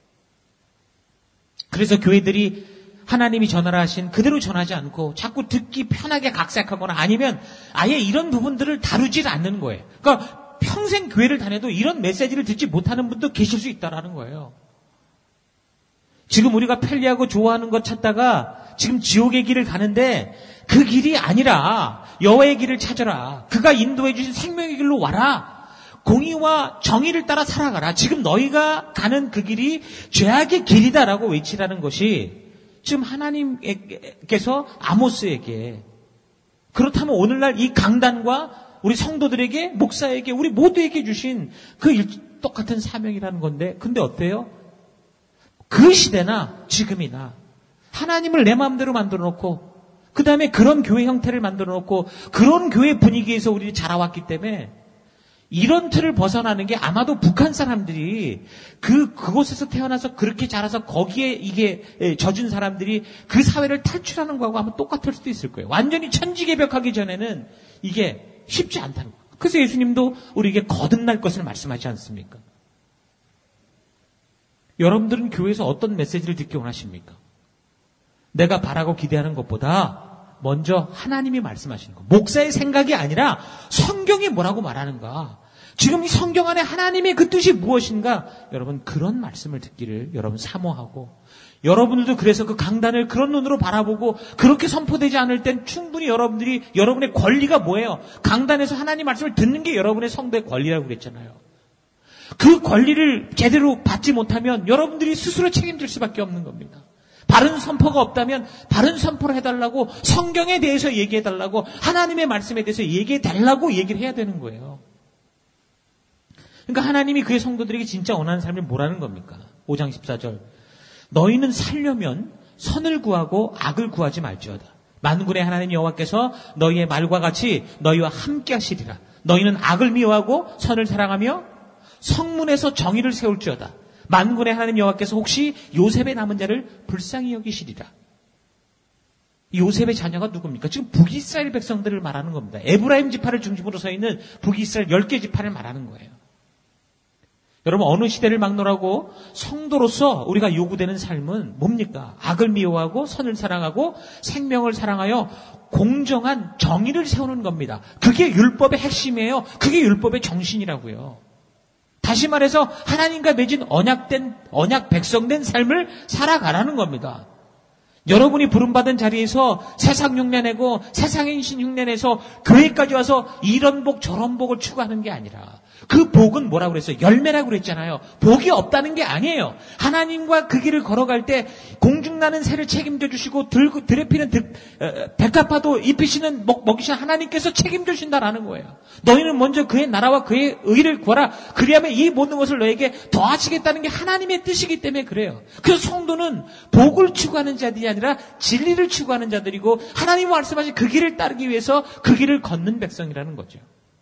Speaker 1: 그래서 교회들이 하나님이 전하라 하신 그대로 전하지 않고 자꾸 듣기 편하게 각색하거나 아니면 아예 이런 부분들을 다루질 않는 거예요. 그러니까 평생 교회를 다녀도 이런 메시지를 듣지 못하는 분도 계실 수 있다라는 거예요. 지금 우리가 편리하고 좋아하는 것 찾다가 지금 지옥의 길을 가는데 그 길이 아니라 여호와의 길을 찾아라. 그가 인도해 주신 생명의 길로 와라. 공의와 정의를 따라 살아가라. 지금 너희가 가는 그 길이 죄악의 길이다라고 외치라는 것이 지금 하나님께서 아모스에게, 그렇다면 오늘날 이 강단과 우리 성도들에게, 목사에게, 우리 모두에게 주신 그 일, 똑같은 사명이라는 건데, 근데 어때요? 그 시대나 지금이나 하나님을 내 마음대로 만들어 놓고 그 다음에 그런 교회 형태를 만들어 놓고 그런 교회 분위기에서 우리 자라왔기 때문에 이런 틀을 벗어나는 게 아마도 북한 사람들이 그, 그곳에서 태어나서 그렇게 자라서 거기에 이게 젖은 사람들이 그 사회를 탈출하는 거하고 아마 똑같을 수도 있을 거예요. 완전히 천지개벽하기 전에는 이게 쉽지 않다는 거예요. 그래서 예수님도 우리에게 거듭날 것을 말씀하지 않습니까? 여러분들은 교회에서 어떤 메시지를 듣기 원하십니까? 내가 바라고 기대하는 것보다 먼저 하나님이 말씀하시는 것, 목사의 생각이 아니라 성경이 뭐라고 말하는가, 지금 이 성경 안에 하나님의 그 뜻이 무엇인가, 여러분 그런 말씀을 듣기를 여러분 사모하고, 여러분들도 그래서 그 강단을 그런 눈으로 바라보고 그렇게 선포되지 않을 땐 충분히 여러분들이, 여러분의 권리가 뭐예요? 강단에서 하나님 말씀을 듣는 게 여러분의 성도의 권리라고 그랬잖아요. 그 권리를 제대로 받지 못하면 여러분들이 스스로 책임질 수밖에 없는 겁니다. 바른 선포가 없다면 바른 선포를 해달라고, 성경에 대해서 얘기해달라고, 하나님의 말씀에 대해서 얘기해달라고 얘기를 해야 되는 거예요. 그러니까 하나님이 그의 성도들에게 진짜 원하는 삶이 뭐라는 겁니까? 오 장 십사 절. 너희는 살려면 선을 구하고 악을 구하지 말지어다. 만군의 하나님 여호와께서 너희의 말과 같이 너희와 함께 하시리라. 너희는 악을 미워하고 선을 사랑하며 성문에서 정의를 세울지어다. 만군의 하나님 여호와께서 혹시 요셉의 남은 자를 불쌍히 여기시리라. 요셉의 자녀가 누굽니까? 지금 북이스라엘 백성들을 말하는 겁니다. 에브라임 지파를 중심으로 서 있는 북이스라엘 열 개 지파를 말하는 거예요. 여러분, 어느 시대를 막론하고 성도로서 우리가 요구되는 삶은 뭡니까? 악을 미워하고 선을 사랑하고 생명을 사랑하여 공정한 정의를 세우는 겁니다. 그게 율법의 핵심이에요. 그게 율법의 정신이라고요. 다시 말해서 하나님과 맺은 언약된, 언약 백성된 삶을 살아가라는 겁니다. 여러분이 부름받은 자리에서 세상 흉내내고 세상의 신 흉내내서 교회까지 와서 이런 복 저런 복을 추구하는 게 아니라, 그 복은 뭐라고 그랬어요? 열매라고 그랬잖아요. 복이 없다는 게 아니에요. 하나님과 그 길을 걸어갈 때 공중나는 새를 책임져 주시고 들고 들에 피는 백합화도 입히시는 먹, 먹이시는 하나님께서 책임져 주신다라는 거예요. 너희는 먼저 그의 나라와 그의 의를 구하라. 그리하면 이 모든 것을 너에게 더하시겠다는 게 하나님의 뜻이기 때문에 그래요. 그래서 성도는 복을 추구하는 자들이 아니라 진리를 추구하는 자들이고, 하나님 말씀하신 그 길을 따르기 위해서 그 길을 걷는 백성이라는 거죠.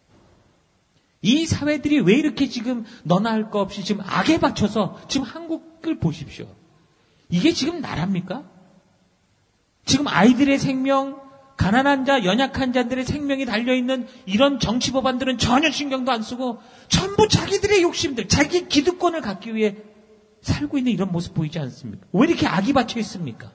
Speaker 1: 이 사회들이 왜 이렇게 지금 너나 할 거 없이 지금 악에 받쳐서, 지금 한국을 보십시오. 이게 지금 나라입니까? 지금 아이들의 생명, 가난한 자, 연약한 자들의 생명이 달려있는 이런 정치 법안들은 전혀 신경도 안 쓰고 전부 자기들의 욕심들, 자기 기득권을 갖기 위해 살고 있는 이런 모습 보이지 않습니까? 왜 이렇게 악이 받쳐 있습니까?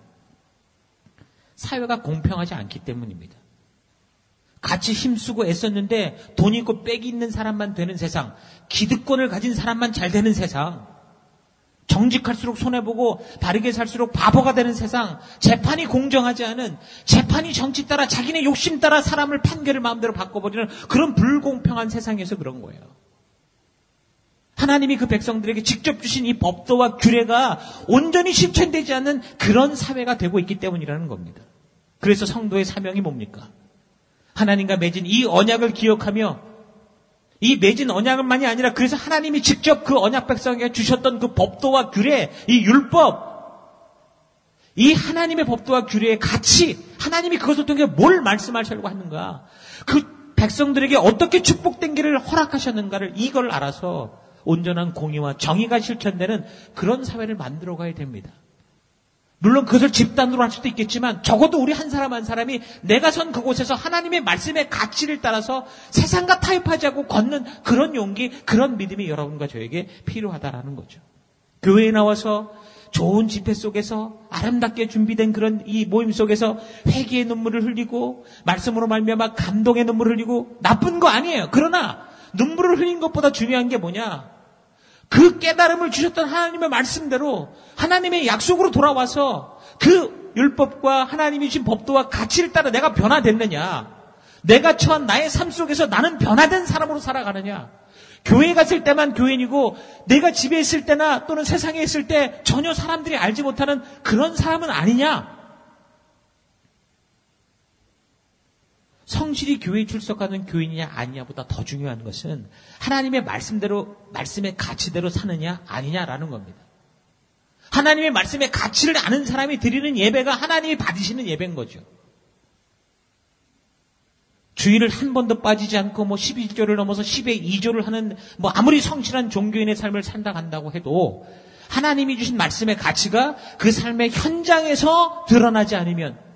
Speaker 1: 사회가 공평하지 않기 때문입니다. 같이 힘쓰고 애썼는데 돈 있고 빽이 있는 사람만 되는 세상, 기득권을 가진 사람만 잘 되는 세상, 정직할수록 손해보고 바르게 살수록 바보가 되는 세상, 재판이 공정하지 않은, 재판이 정치 따라 자기네 욕심 따라 사람을 판결을 마음대로 바꿔버리는 그런 불공평한 세상에서 그런 거예요. 하나님이 그 백성들에게 직접 주신 이 법도와 규례가 온전히 실천되지 않는 그런 사회가 되고 있기 때문이라는 겁니다. 그래서 성도의 사명이 뭡니까? 하나님과 맺은 이 언약을 기억하며 이 맺은 언약만이 아니라 그래서 하나님이 직접 그 언약 백성에게 주셨던 그 법도와 규례, 이 율법, 이 하나님의 법도와 규례의 가치, 하나님이 그것을 통해 뭘 말씀하시려고 하는가, 그 백성들에게 어떻게 축복된 길을 허락하셨는가를 이걸 알아서 온전한 공의와 정의가 실천되는 그런 사회를 만들어가야 됩니다. 물론 그것을 집단으로 할 수도 있겠지만 적어도 우리 한 사람 한 사람이 내가 선 그곳에서 하나님의 말씀의 가치를 따라서 세상과 타협하지 않고 걷는 그런 용기, 그런 믿음이 여러분과 저에게 필요하다라는 거죠. 교회에 나와서 좋은 집회 속에서 아름답게 준비된 그런 이 모임 속에서 회개의 눈물을 흘리고 말씀으로 말미암아 감동의 눈물을 흘리고 나쁜 거 아니에요. 그러나 눈물을 흘린 것보다 중요한 게 뭐냐? 그 깨달음을 주셨던 하나님의 말씀대로 하나님의 약속으로 돌아와서 그 율법과 하나님이 주신 법도와 가치를 따라 내가 변화됐느냐, 내가 처한 나의 삶 속에서 나는 변화된 사람으로 살아가느냐, 교회에 갔을 때만 교인이고 내가 집에 있을 때나 또는 세상에 있을 때 전혀 사람들이 알지 못하는 그런 사람은 아니냐. 성실히 교회에 출석하는 교인이냐 아니냐보다 더 중요한 것은 하나님의 말씀대로, 말씀의 가치대로 사느냐 아니냐라는 겁니다. 하나님의 말씀의 가치를 아는 사람이 드리는 예배가 하나님이 받으시는 예배인 거죠. 주일을 한 번도 빠지지 않고 뭐 십일 조를 넘어서 십의 이 조를 하는 뭐 아무리 성실한 종교인의 삶을 산다 간다고 해도 하나님이 주신 말씀의 가치가 그 삶의 현장에서 드러나지 않으면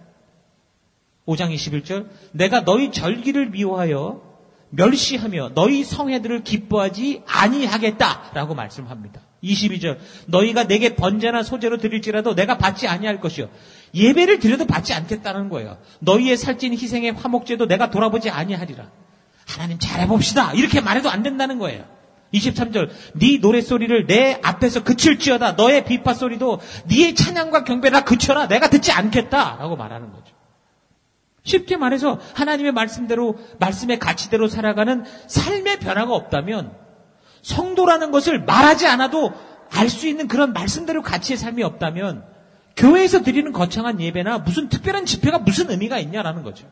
Speaker 1: 오 장 이십일 절 내가 너희 절기를 미워하여 멸시하며 너희 성회들을 기뻐하지 아니하겠다라고 말씀합니다. 이십이 절 너희가 내게 번제나 소제로 드릴지라도 내가 받지 아니할 것이요 예배를 드려도 받지 않겠다는 거예요. 너희의 살찐 희생의 화목제도 내가 돌아보지 아니하리라. 하나님 잘해봅시다 이렇게 말해도 안 된다는 거예요. 이십삼 절 네 노랫소리를 내 앞에서 그칠지어다 너의 비파소리도 네의 찬양과 경배라 그쳐라 내가 듣지 않겠다라고 말하는 거죠. 쉽게 말해서 하나님의 말씀대로 말씀의 가치대로 살아가는 삶의 변화가 없다면 성도라는 것을 말하지 않아도 알 수 있는 그런 말씀대로 가치의 삶이 없다면 교회에서 드리는 거창한 예배나 무슨 특별한 집회가 무슨 의미가 있냐라는 거죠.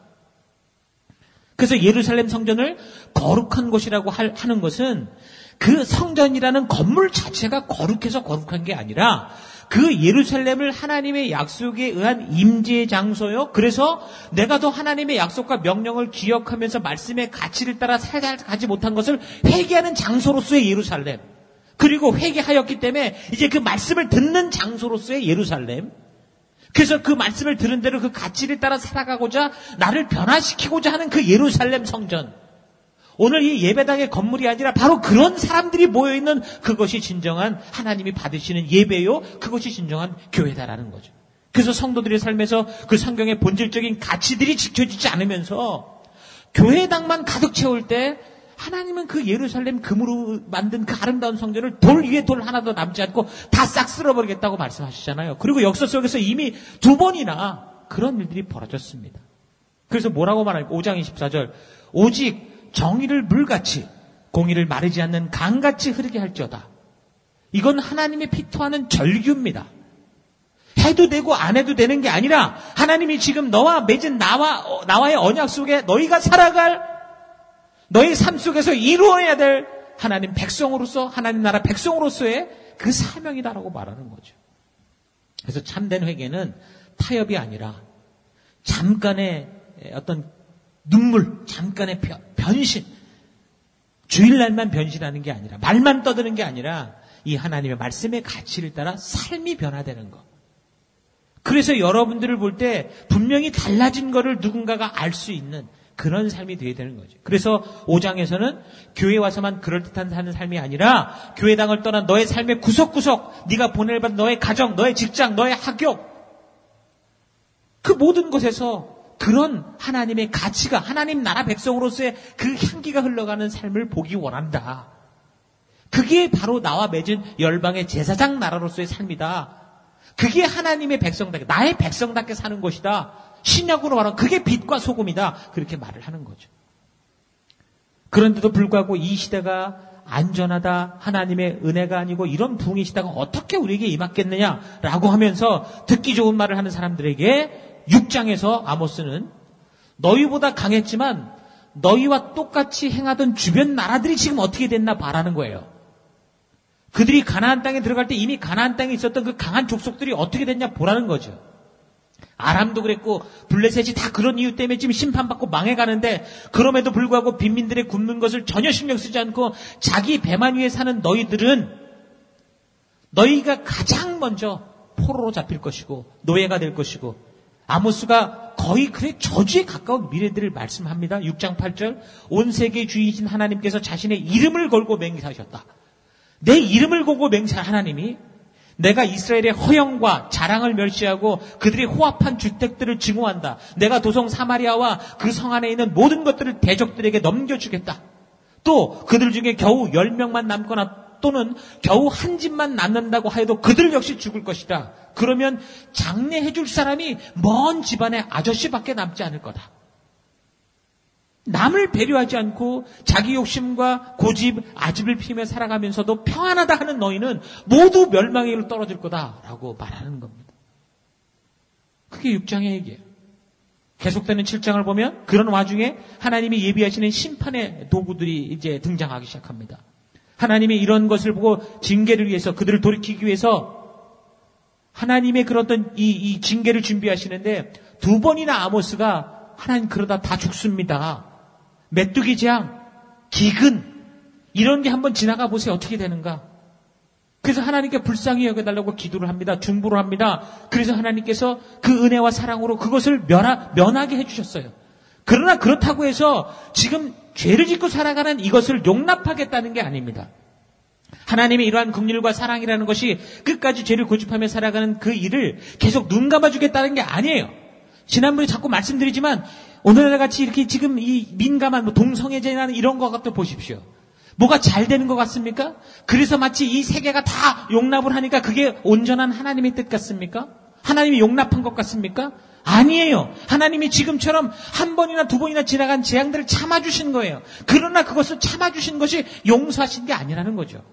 Speaker 1: 그래서 예루살렘 성전을 거룩한 곳이라고 하는 것은 그 성전이라는 건물 자체가 거룩해서 거룩한 게 아니라 그 예루살렘을 하나님의 약속에 의한 임재의 장소요. 그래서 내가 더 하나님의 약속과 명령을 기억하면서 말씀의 가치를 따라 살아가지 못한 것을 회개하는 장소로서의 예루살렘. 그리고 회개하였기 때문에 이제 그 말씀을 듣는 장소로서의 예루살렘. 그래서 그 말씀을 들은 대로 그 가치를 따라 살아가고자 나를 변화시키고자 하는 그 예루살렘 성전. 오늘 이 예배당의 건물이 아니라 바로 그런 사람들이 모여있는 그것이 진정한 하나님이 받으시는 예배요. 그것이 진정한 교회다라는 거죠. 그래서 성도들의 삶에서 그 성경의 본질적인 가치들이 지켜지지 않으면서 교회당만 가득 채울 때 하나님은 그 예루살렘 금으로 만든 그 아름다운 성전을 돌 위에 돌 하나도 남지 않고 다 싹 쓸어버리겠다고 말씀하시잖아요. 그리고 역사 속에서 이미 두 번이나 그런 일들이 벌어졌습니다. 그래서 뭐라고 말합니까? 오 장 이십사 절 오직 정의를 물같이 공의를 마르지 않는 강같이 흐르게 할지어다. 이건 하나님의 피토하는 절규입니다. 해도 되고 안 해도 되는 게 아니라 하나님이 지금 너와 맺은 나와, 나와의 언약 속에 너희가 살아갈 너희 삶 속에서 이루어야 될 하나님 백성으로서 하나님 나라 백성으로서의 그 사명이다라고 말하는 거죠. 그래서 참된 회개는 타협이 아니라 잠깐의 어떤 눈물, 잠깐의 변신, 주일날만 변신하는 게 아니라 말만 떠드는 게 아니라 이 하나님의 말씀의 가치를 따라 삶이 변화되는 것. 그래서 여러분들을 볼 때 분명히 달라진 거를 누군가가 알 수 있는 그런 삶이 되어야 되는 거죠. 그래서 오 장에서는 교회 와서만 그럴듯한 사는 삶이 아니라 교회당을 떠난 너의 삶의 구석구석, 네가 보내를 받은 너의 가정, 너의 직장, 너의 학교, 그 모든 곳에서 그런 하나님의 가치가, 하나님 나라 백성으로서의 그 향기가 흘러가는 삶을 보기 원한다. 그게 바로 나와 맺은 열방의 제사장 나라로서의 삶이다. 그게 하나님의 백성답게, 나의 백성답게 사는 것이다. 신약으로 말하면 그게 빛과 소금이다. 그렇게 말을 하는 거죠. 그런데도 불구하고 이 시대가 안전하다, 하나님의 은혜가 아니고 이런 부흥의 시대가 어떻게 우리에게 임했겠느냐라고 하면서 듣기 좋은 말을 하는 사람들에게 육 장에서 아모스는 너희보다 강했지만 너희와 똑같이 행하던 주변 나라들이 지금 어떻게 됐나 봐라는 거예요. 그들이 가나안 땅에 들어갈 때 이미 가나안 땅에 있었던 그 강한 족속들이 어떻게 됐냐 보라는 거죠. 아람도 그랬고 블레셋이 다 그런 이유 때문에 지금 심판받고 망해가는데 그럼에도 불구하고 빈민들의 굶는 것을 전혀 신경 쓰지 않고 자기 배만 위에 사는 너희들은 너희가 가장 먼저 포로로 잡힐 것이고 노예가 될 것이고 아모스가 거의 그래 저주에 가까운 미래들을 말씀합니다. 육 장 팔 절 온 세계의 주이신 하나님께서 자신의 이름을 걸고 맹세하셨다. 내 이름을 걸고 맹세한 하나님이 내가 이스라엘의 허영과 자랑을 멸시하고 그들의 호합한 주택들을 증오한다. 내가 도성 사마리아와 그 성 안에 있는 모든 것들을 대적들에게 넘겨주겠다. 또 그들 중에 겨우 열 명만 남거나 또는 겨우 한 집만 남는다고 하여도 그들 역시 죽을 것이다. 그러면 장례해 줄 사람이 먼 집안의 아저씨밖에 남지 않을 거다. 남을 배려하지 않고 자기 욕심과 고집, 아집을 피우며 살아가면서도 평안하다 하는 너희는 모두 멸망의 길로 떨어질 거다라고 말하는 겁니다. 그게 육 장의 얘기예요. 계속되는 칠 장을 보면 그런 와중에 하나님이 예비하시는 심판의 도구들이 이제 등장하기 시작합니다. 하나님이 이런 것을 보고 징계를 위해서 그들을 돌이키기 위해서 하나님의 그런 어떤 이, 이 징계를 준비하시는데 두 번이나 아모스가 하나님 그러다 다 죽습니다. 메뚜기 재앙, 기근 이런 게 한번 지나가 보세요. 어떻게 되는가. 그래서 하나님께 불쌍히 여겨달라고 기도를 합니다. 중보를 합니다. 그래서 하나님께서 그 은혜와 사랑으로 그것을 면하, 면하게 해주셨어요. 그러나 그렇다고 해서 지금 죄를 짓고 살아가는 이것을 용납하겠다는 게 아닙니다. 하나님의 이러한 긍휼과 사랑이라는 것이 끝까지 죄를 고집하며 살아가는 그 일을 계속 눈 감아주겠다는 게 아니에요. 지난번에 자꾸 말씀드리지만 오늘날 같이 이렇게 지금 이 민감한 뭐 동성애자나 이런 것 같아 보십시오. 뭐가 잘 되는 것 같습니까? 그래서 마치 이 세계가 다 용납을 하니까 그게 온전한 하나님의 뜻 같습니까? 하나님이 용납한 것 같습니까? 아니에요. 하나님이 지금처럼 한 번이나 두 번이나 지나간 재앙들을 참아주신 거예요. 그러나 그것을 참아주신 것이 용서하신 게 아니라는 거죠.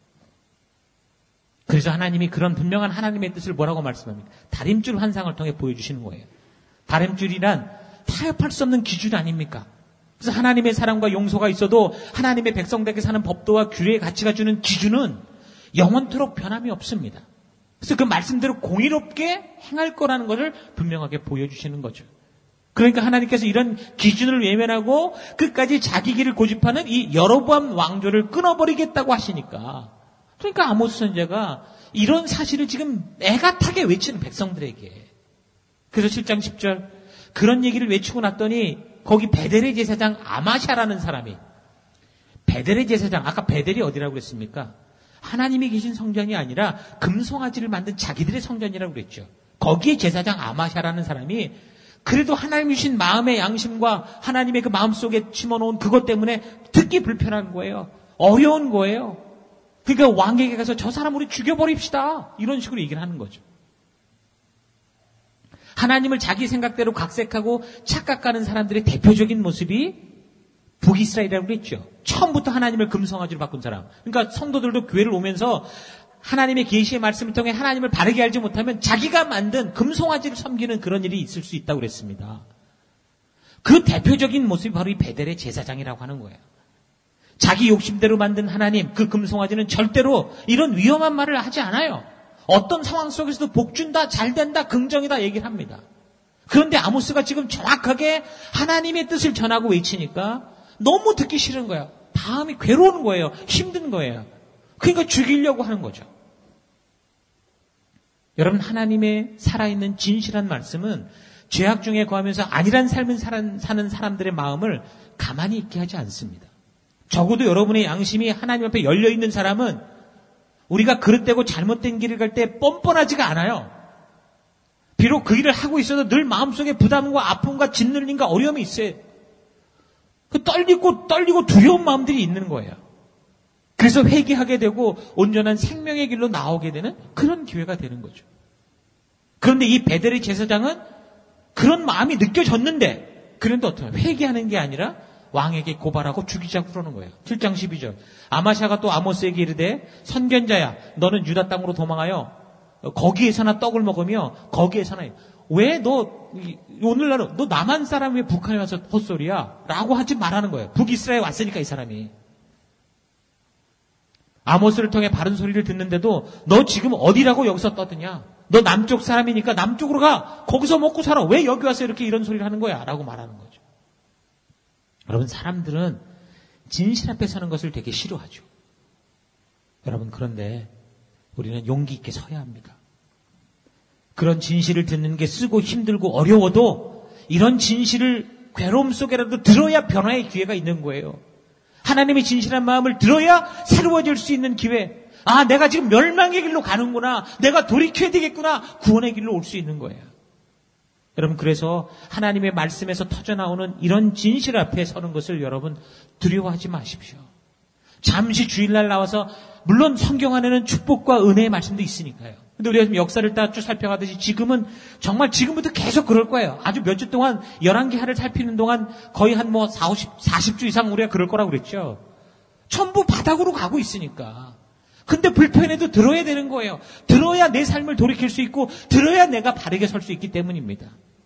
Speaker 1: 그래서 하나님이 그런 분명한 하나님의 뜻을 뭐라고 말씀합니까? 다림줄 환상을 통해 보여주시는 거예요. 다림줄이란 타협할 수 없는 기준 아닙니까? 그래서 하나님의 사랑과 용서가 있어도 하나님의 백성들에게 사는 법도와 규례의 가치가 주는 기준은 영원토록 변함이 없습니다. 그래서 그 말씀대로 공의롭게 행할 거라는 것을 분명하게 보여주시는 거죠. 그러니까 하나님께서 이런 기준을 외면하고 끝까지 자기 길을 고집하는 이 여로보암 왕조를 끊어버리겠다고 하시니까 그러니까 아모스 선지자가 이런 사실을 지금 애가타게 외치는 백성들에게 그래서 칠 장 십 절 그런 얘기를 외치고 났더니 거기 베델의 제사장 아마샤라는 사람이 베델의 제사장 아까 베델이 어디라고 그랬습니까? 하나님이 계신 성전이 아니라 금송아지를 만든 자기들의 성전이라고 그랬죠. 거기에 제사장 아마샤라는 사람이 그래도 하나님 주신 마음의 양심과 하나님의 그 마음속에 심어놓은 그것 때문에 듣기 불편한 거예요. 어려운 거예요. 그러니까 왕에게 가서 저 사람 우리 죽여버립시다. 이런 식으로 얘기를 하는 거죠. 하나님을 자기 생각대로 각색하고 착각하는 사람들의 대표적인 모습이 북이스라엘이라고 그랬죠. 처음부터 하나님을 금송아지로 바꾼 사람. 그러니까 성도들도 교회를 오면서 하나님의 계시의 말씀을 통해 하나님을 바르게 알지 못하면 자기가 만든 금송아지를 섬기는 그런 일이 있을 수 있다고 그랬습니다. 그 대표적인 모습이 바로 이 베델의 제사장이라고 하는 거예요. 자기 욕심대로 만든 하나님, 그 금송아지는 절대로 이런 위험한 말을 하지 않아요. 어떤 상황 속에서도 복준다, 잘된다, 긍정이다 얘기를 합니다. 그런데 아모스가 지금 정확하게 하나님의 뜻을 전하고 외치니까 너무 듣기 싫은 거예요. 마음이 괴로운 거예요. 힘든 거예요. 그러니까 죽이려고 하는 거죠. 여러분 하나님의 살아있는 진실한 말씀은 죄악 중에 거하면서 안일한 삶을 사는 사람들의 마음을 가만히 있게 하지 않습니다. 적어도 여러분의 양심이 하나님 앞에 열려있는 사람은 우리가 그릇되고 잘못된 길을 갈 때 뻔뻔하지가 않아요. 비록 그 일을 하고 있어도 늘 마음속에 부담과 아픔과 짓눌림과 어려움이 있어요. 그 떨리고 떨리고 두려운 마음들이 있는 거예요. 그래서 회개하게 되고 온전한 생명의 길로 나오게 되는 그런 기회가 되는 거죠. 그런데 이 베델의 제사장은 그런 마음이 느껴졌는데, 그런데 어떡해요? 회개하는 게 아니라 왕에게 고발하고 죽이자고 그러는 거예요. 칠 장 십이 절. 아마샤가 또 아모스에게 이르되, 선견자야, 너는 유다 땅으로 도망하여 거기에서나 떡을 먹으며 거기에서나, 왜 너 오늘날은 너 남한 사람 왜 북한에 와서 헛소리야? 라고 하지 말라는 거예요. 북이스라엘에 왔으니까 이 사람이. 아모스를 통해 바른 소리를 듣는데도 너 지금 어디라고 여기서 떠드냐? 너 남쪽 사람이니까 남쪽으로 가. 거기서 먹고 살아. 왜 여기 와서 이렇게 이런 소리를 하는 거야? 라고 말하는 거죠. 여러분, 사람들은 진실 앞에 서는 것을 되게 싫어하죠. 여러분, 그런데 우리는 용기 있게 서야 합니다. 그런 진실을 듣는 게 쓰고 힘들고 어려워도 이런 진실을 괴로움 속에라도 들어야 변화의 기회가 있는 거예요. 하나님의 진실한 마음을 들어야 새로워질 수 있는 기회. 아, 내가 지금 멸망의 길로 가는구나. 내가 돌이켜야 되겠구나. 구원의 길로 올 수 있는 거예요. 여러분, 그래서 하나님의 말씀에서 터져나오는 이런 진실 앞에 서는 것을 여러분 두려워하지 마십시오. 잠시 주일날 나와서, 물론 성경 안에는 축복과 은혜의 말씀도 있으니까요. 근데 우리가 지금 역사를 딱 쭉 살펴가듯이 지금은 정말 지금부터 계속 그럴 거예요. 아주 몇 주 동안 열왕기하를 살피는 동안 거의 한 뭐 사십, 사십 주 이상 우리가 그럴 거라고 그랬죠. 전부 바닥으로 가고 있으니까. 근데 불편해도 들어야 되는 거예요. 들어야 내 삶을 돌이킬 수 있고 들어야 내가 바르게 설 수 있기 때문입니다.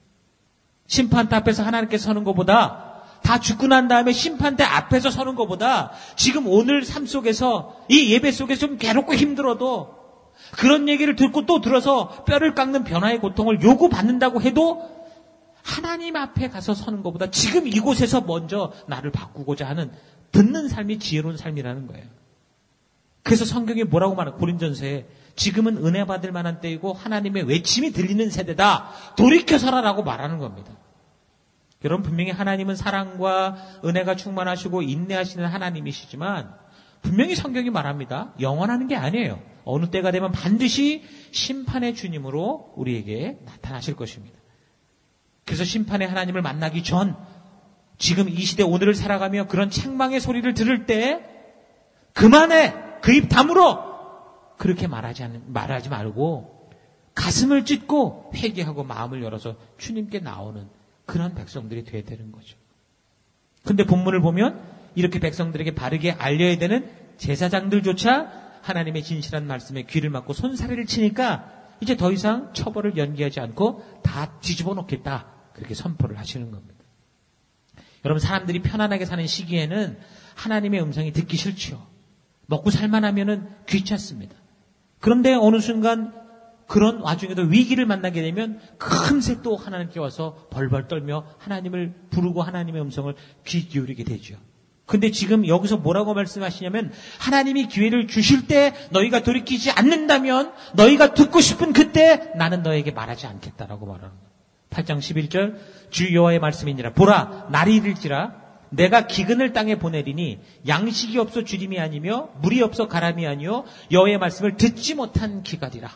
Speaker 1: 심판대 앞에서 하나님께서 서는 것보다, 다 죽고 난 다음에 심판대 앞에서 서는 것보다 지금 오늘 삶 속에서, 이 예배 속에서 좀 괴롭고 힘들어도 그런 얘기를 듣고 또 들어서 뼈를 깎는 변화의 고통을 요구받는다고 해도 하나님 앞에 가서 서는 것보다 지금 이곳에서 먼저 나를 바꾸고자 하는 듣는 삶이 지혜로운 삶이라는 거예요. 그래서 성경이 뭐라고 말하는, 고린전서에 지금은 은혜 받을 만한 때이고 하나님의 외침이 들리는 세대다. 돌이켜서라라고 말하는 겁니다. 여러분, 분명히 하나님은 사랑과 은혜가 충만하시고 인내하시는 하나님이시지만 분명히 성경이 말합니다. 영원하는 게 아니에요. 어느 때가 되면 반드시 심판의 주님으로 우리에게 나타나실 것입니다. 그래서 심판의 하나님을 만나기 전, 지금 이 시대 오늘을 살아가며 그런 책망의 소리를 들을 때 그만해! 그 입 다물어! 그렇게 말하지 않, 말하지 말고 가슴을 찢고 회개하고 마음을 열어서 주님께 나오는 그런 백성들이 되어야 되는 거죠. 근데 본문을 보면 이렇게 백성들에게 바르게 알려야 되는 제사장들조차 하나님의 진실한 말씀에 귀를 막고 손사래를 치니까 이제 더 이상 처벌을 연기하지 않고 다 뒤집어 놓겠다. 그렇게 선포를 하시는 겁니다. 여러분, 사람들이 편안하게 사는 시기에는 하나님의 음성이 듣기 싫죠. 먹고 살만하면은 귀찮습니다. 그런데 어느 순간 그런 와중에도 위기를 만나게 되면 금세 또 하나님께 와서 벌벌 떨며 하나님을 부르고 하나님의 음성을 귀 기울이게 되죠. 근데 지금 여기서 뭐라고 말씀하시냐면, 하나님이 기회를 주실 때 너희가 돌이키지 않는다면 너희가 듣고 싶은 그때 나는 너에게 말하지 않겠다라고 말하는 거예요. 팔 장 십일 절, 주 여호와의 말씀이니라. 보라, 날이 이를지라 내가 기근을 땅에 보내리니 양식이 없어 주림이 아니며 물이 없어 가람이 아니요 여호와의 말씀을 듣지 못한 기갈이라.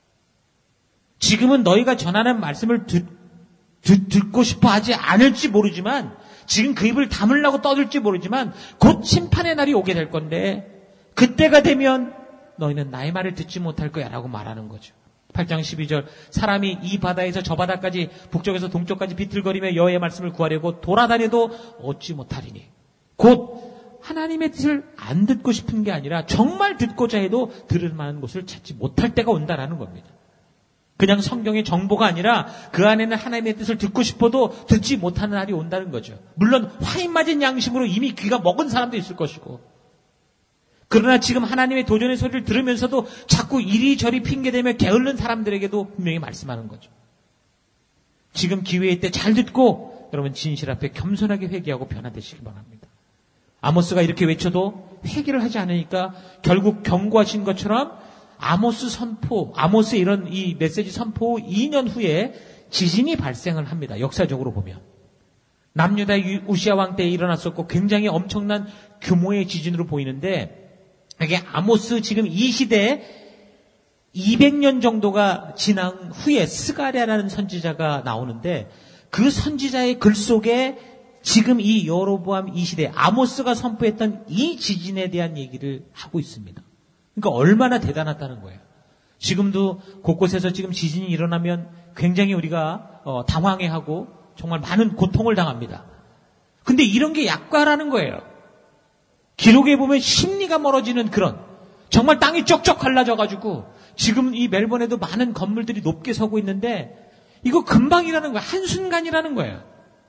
Speaker 1: 지금은 너희가 전하는 말씀을 듣, 듣, 듣고 싶어 하지 않을지 모르지만, 지금 그 입을 다물라고 떠들지 모르지만 곧 심판의 날이 오게 될 건데 그때가 되면 너희는 나의 말을 듣지 못할 거야 라고 말하는 거죠. 팔 장 십이 절, 사람이 이 바다에서 저 바다까지 북쪽에서 동쪽까지 비틀거리며 여호와의 말씀을 구하려고 돌아다녀도 얻지 못하리니, 곧 하나님의 뜻을 안 듣고 싶은 게 아니라 정말 듣고자 해도 들을 만한 곳을 찾지 못할 때가 온다라는 겁니다. 그냥 성경의 정보가 아니라 그 안에는 하나님의 뜻을 듣고 싶어도 듣지 못하는 날이 온다는 거죠. 물론 화인 맞은 양심으로 이미 귀가 먹은 사람도 있을 것이고, 그러나 지금 하나님의 도전의 소리를 들으면서도 자꾸 이리저리 핑계대며 게을른 사람들에게도 분명히 말씀하는 거죠. 지금 기회의 때 잘 듣고 여러분 진실 앞에 겸손하게 회개하고 변화되시기 바랍니다. 아모스가 이렇게 외쳐도 회개를 하지 않으니까 결국 경고하신 것처럼 아모스 선포, 아모스의 이런 이 메시지 선포 이 년 후에 지진이 발생을 합니다. 역사적으로 보면. 남유다 우시아 왕 때에 일어났었고 굉장히 엄청난 규모의 지진으로 보이는데 이게 아모스 지금 이 시대에 이백 년 정도가 지난 후에 스가랴라는 선지자가 나오는데 그 선지자의 글 속에 지금 이 여로보암 이 시대 아모스가 선포했던 이 지진에 대한 얘기를 하고 있습니다. 그러니까 얼마나 대단하다는 거예요. 지금도 곳곳에서 지금 지진이 일어나면 굉장히 우리가 어, 당황해하고 정말 많은 고통을 당합니다. 근데 이런 게 약과라는 거예요. 기록에 보면 심리가 멀어지는 그런 정말 땅이 쩍쩍 갈라져가지고 지금 이 멜번에도 많은 건물들이 높게 서고 있는데 이거 금방이라는 거예요. 한순간이라는 거예요.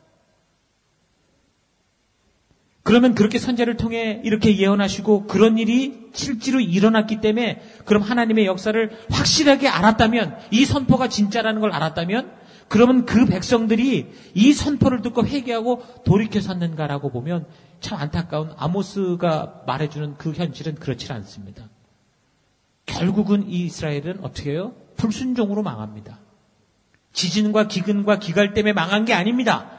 Speaker 1: 그러면 그렇게 선제를 통해 이렇게 예언하시고 그런 일이 실제로 일어났기 때문에 그럼 하나님의 역사를 확실하게 알았다면 이 선포가 진짜라는 걸 알았다면 그러면 그 백성들이 이 선포를 듣고 회개하고 돌이켜 섰는가라고 보면 참 안타까운 아모스가 말해주는 그 현실은 그렇지 않습니다. 결국은 이 이스라엘은 어떻게 해요? 불순종으로 망합니다. 지진과 기근과 기갈 때문에 망한 게 아닙니다.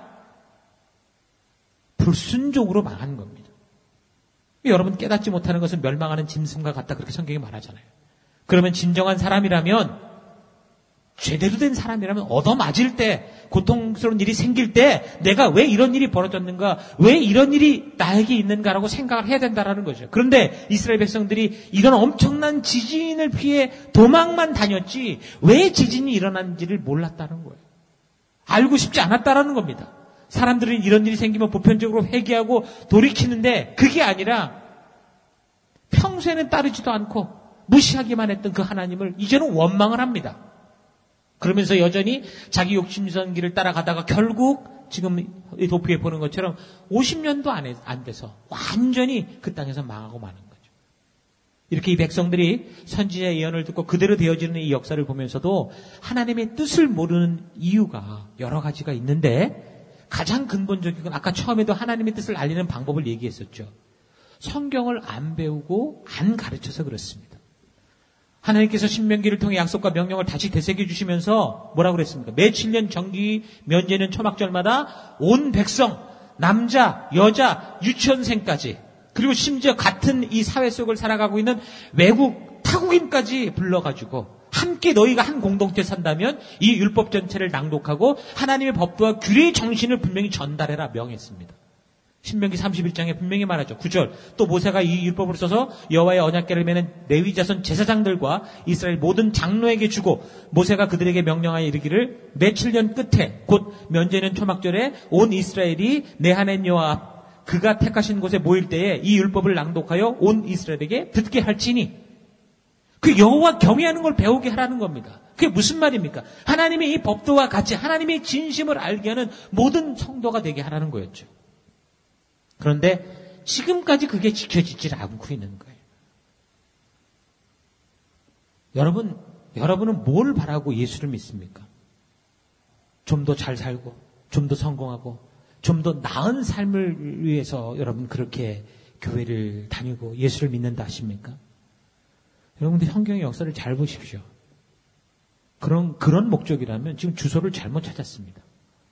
Speaker 1: 불순종으로 망한 겁니다. 여러분 깨닫지 못하는 것은 멸망하는 짐승과 같다 그렇게 성경이 말하잖아요. 그러면 진정한 사람이라면 제대로 된 사람이라면 얻어맞을 때 고통스러운 일이 생길 때 내가 왜 이런 일이 벌어졌는가 왜 이런 일이 나에게 있는가라고 생각을 해야 된다라는 거죠. 그런데 이스라엘 백성들이 이런 엄청난 지진을 피해 도망만 다녔지 왜 지진이 일어난지를 몰랐다는 거예요. 알고 싶지 않았다라는 겁니다. 사람들은 이런 일이 생기면 보편적으로 회개하고 돌이키는데 그게 아니라 평소에는 따르지도 않고 무시하기만 했던 그 하나님을 이제는 원망을 합니다. 그러면서 여전히 자기 욕심선 길을 따라가다가 결국 지금 이 도표에 보는 것처럼 오십 년도 안, 해, 안 돼서 완전히 그 땅에서 망하고 마는 거죠. 이렇게 이 백성들이 선지자의 예언을 듣고 그대로 되어지는 이 역사를 보면서도 하나님의 뜻을 모르는 이유가 여러 가지가 있는데 가장 근본적인 건 아까 처음에도 하나님의 뜻을 알리는 방법을 얘기했었죠. 성경을 안 배우고 안 가르쳐서 그렇습니다. 하나님께서 신명기를 통해 약속과 명령을 다시 되새겨 주시면서 뭐라고 그랬습니까? 매 칠 년 정기 면제는 초막절마다 온 백성, 남자, 여자, 유치원생까지 그리고 심지어 같은 이 사회 속을 살아가고 있는 외국 타국인까지 불러가지고 함께 너희가 한 공동체 산다면 이 율법 전체를 낭독하고 하나님의 법도와 규례의 정신을 분명히 전달해라 명했습니다. 신명기 삼십일 장에 분명히 말하죠. 구 절 또 모세가 이 율법을 써서 여호와의 언약궤를 매는 레위 자손 제사장들과 이스라엘 모든 장로에게 주고 모세가 그들에게 명령하여 이르기를 매 칠 년 끝에 곧 면제는 초막절에 온 이스라엘이 내 하나님 여호와 앞 그가 택하신 곳에 모일 때에 이 율법을 낭독하여 온 이스라엘에게 듣게 할지니 그 여호와 경외하는 걸 배우게 하라는 겁니다. 그게 무슨 말입니까? 하나님의 이 법도와 같이 하나님의 진심을 알게 하는 모든 성도가 되게 하라는 거였죠. 그런데 지금까지 그게 지켜지질 않고 있는 거예요. 여러분, 여러분은 뭘 바라고 예수를 믿습니까? 좀 더 잘 살고, 좀 더 성공하고, 좀 더 나은 삶을 위해서 여러분 그렇게 교회를 다니고 예수를 믿는다 하십니까? 여러분들 성경의 역사를 잘 보십시오. 그런, 그런 목적이라면 지금 주소를 잘못 찾았습니다.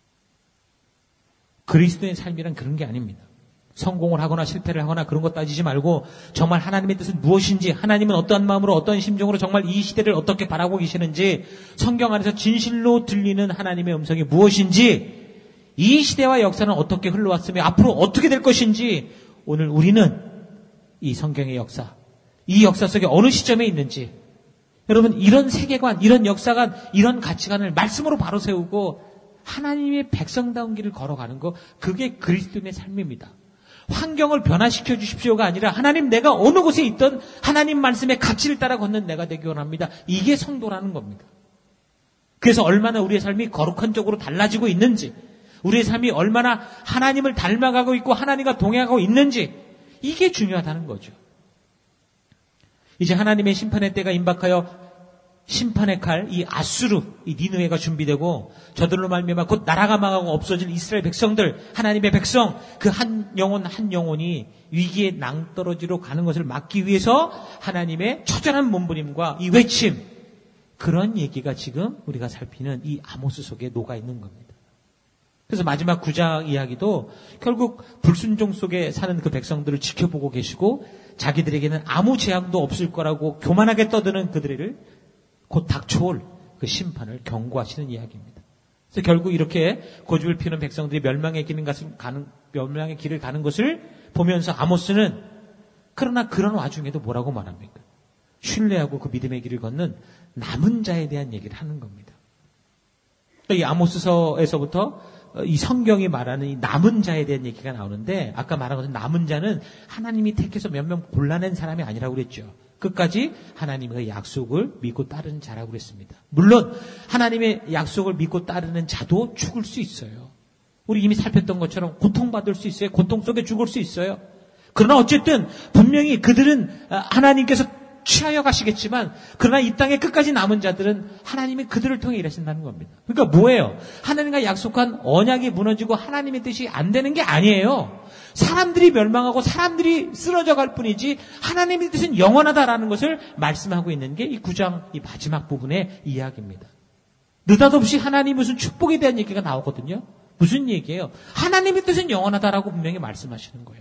Speaker 1: 그리스도의 삶이란 그런 게 아닙니다. 성공을 하거나 실패를 하거나 그런 거 따지지 말고 정말 하나님의 뜻은 무엇인지 하나님은 어떠한 마음으로 어떠한 심정으로 정말 이 시대를 어떻게 바라고 계시는지 성경 안에서 진실로 들리는 하나님의 음성이 무엇인지 이 시대와 역사는 어떻게 흘러왔으며 앞으로 어떻게 될 것인지 오늘 우리는 이 성경의 역사 이 역사 속에 어느 시점에 있는지 여러분 이런 세계관 이런 역사관 이런 가치관을 말씀으로 바로 세우고 하나님의 백성다운 길을 걸어가는 거 그게 그리스도인의 삶입니다. 환경을 변화시켜 주십시오가 아니라 하나님 내가 어느 곳에 있던 하나님 말씀의 가치를 따라 걷는 내가 되기 원합니다. 이게 성도라는 겁니다. 그래서 얼마나 우리의 삶이 거룩한 쪽으로 달라지고 있는지 우리의 삶이 얼마나 하나님을 닮아가고 있고 하나님과 동행하고 있는지 이게 중요하다는 거죠. 이제 하나님의 심판의 때가 임박하여 심판의 칼, 이 아수르, 이 니느웨가 준비되고 저들로 말미암아 곧 나라가 망하고 없어질 이스라엘 백성들, 하나님의 백성, 그 한 영혼 한 영혼이 위기의 낭떠러지로 가는 것을 막기 위해서 하나님의 처절한 몸부림과 이 외침, 그런 얘기가 지금 우리가 살피는 이 아모스 속에 녹아 있는 겁니다. 그래서 마지막 구 장 이야기도 결국 불순종 속에 사는 그 백성들을 지켜보고 계시고 자기들에게는 아무 재앙도 없을 거라고 교만하게 떠드는 그들을 곧 닥쳐올 그 심판을 경고하시는 이야기입니다. 그래서 결국 이렇게 고집을 피우는 백성들이 멸망의 길을 가는, 멸망의 길을 가는 것을 보면서 아모스는 그러나 그런 와중에도 뭐라고 말합니까? 신뢰하고 그 믿음의 길을 걷는 남은 자에 대한 얘기를 하는 겁니다. 이 아모스서에서부터 이 성경이 말하는 이 남은 자에 대한 얘기가 나오는데 아까 말한 것은 남은 자는 하나님이 택해서 몇 명 골라낸 사람이 아니라고 그랬죠. 끝까지 하나님의 약속을 믿고 따르는 자라고 그랬습니다. 물론 하나님의 약속을 믿고 따르는 자도 죽을 수 있어요. 우리 이미 살폈던 것처럼 고통받을 수 있어요. 고통 속에 죽을 수 있어요. 그러나 어쨌든 분명히 그들은 하나님께서 취하여 가시겠지만 그러나 이 땅에 끝까지 남은 자들은 하나님이 그들을 통해 일하신다는 겁니다. 그러니까 뭐예요? 하나님과 약속한 언약이 무너지고 하나님의 뜻이 안 되는 게 아니에요. 사람들이 멸망하고 사람들이 쓰러져 갈 뿐이지 하나님의 뜻은 영원하다라는 것을 말씀하고 있는 게 이 구 장 이 마지막 부분의 이야기입니다. 느닷없이 하나님 무슨 축복에 대한 얘기가 나오거든요. 무슨 얘기예요? 하나님의 뜻은 영원하다라고 분명히 말씀하시는 거예요.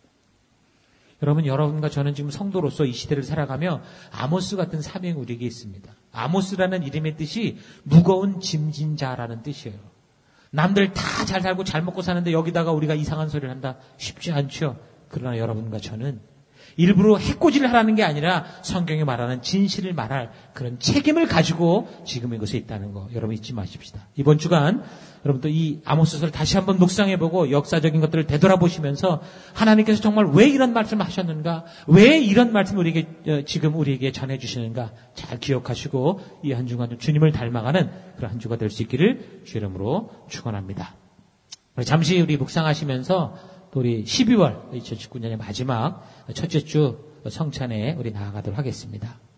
Speaker 1: 여러분, 여러분과 저는 지금 성도로서 이 시대를 살아가며 아모스 같은 사명이 우리에게 있습니다. 아모스라는 이름의 뜻이 무거운 짐진 자라는 뜻이에요. 남들 다 잘 살고 잘 먹고 사는데 여기다가 우리가 이상한 소리를 한다? 쉽지 않죠. 그러나 여러분과 저는 일부러 해코지를 하라는 게 아니라 성경이 말하는 진실을 말할 그런 책임을 가지고 지금 이곳에 있다는 거 여러분 잊지 마십시다. 이번 주간 여러분 또 이 아모스서를 다시 한번 묵상해보고 역사적인 것들을 되돌아보시면서 하나님께서 정말 왜 이런 말씀을 하셨는가, 왜 이런 말씀을 우리에게 지금 우리에게 전해주시는가 잘 기억하시고 이 한 주간 주님을 닮아가는 그런 한 주가 될 수 있기를 주 이름으로 축원합니다. 잠시 우리 묵상하시면서 또 우리 십이월 이천십구 년의 마지막 첫째 주 성찬에 우리 나아가도록 하겠습니다.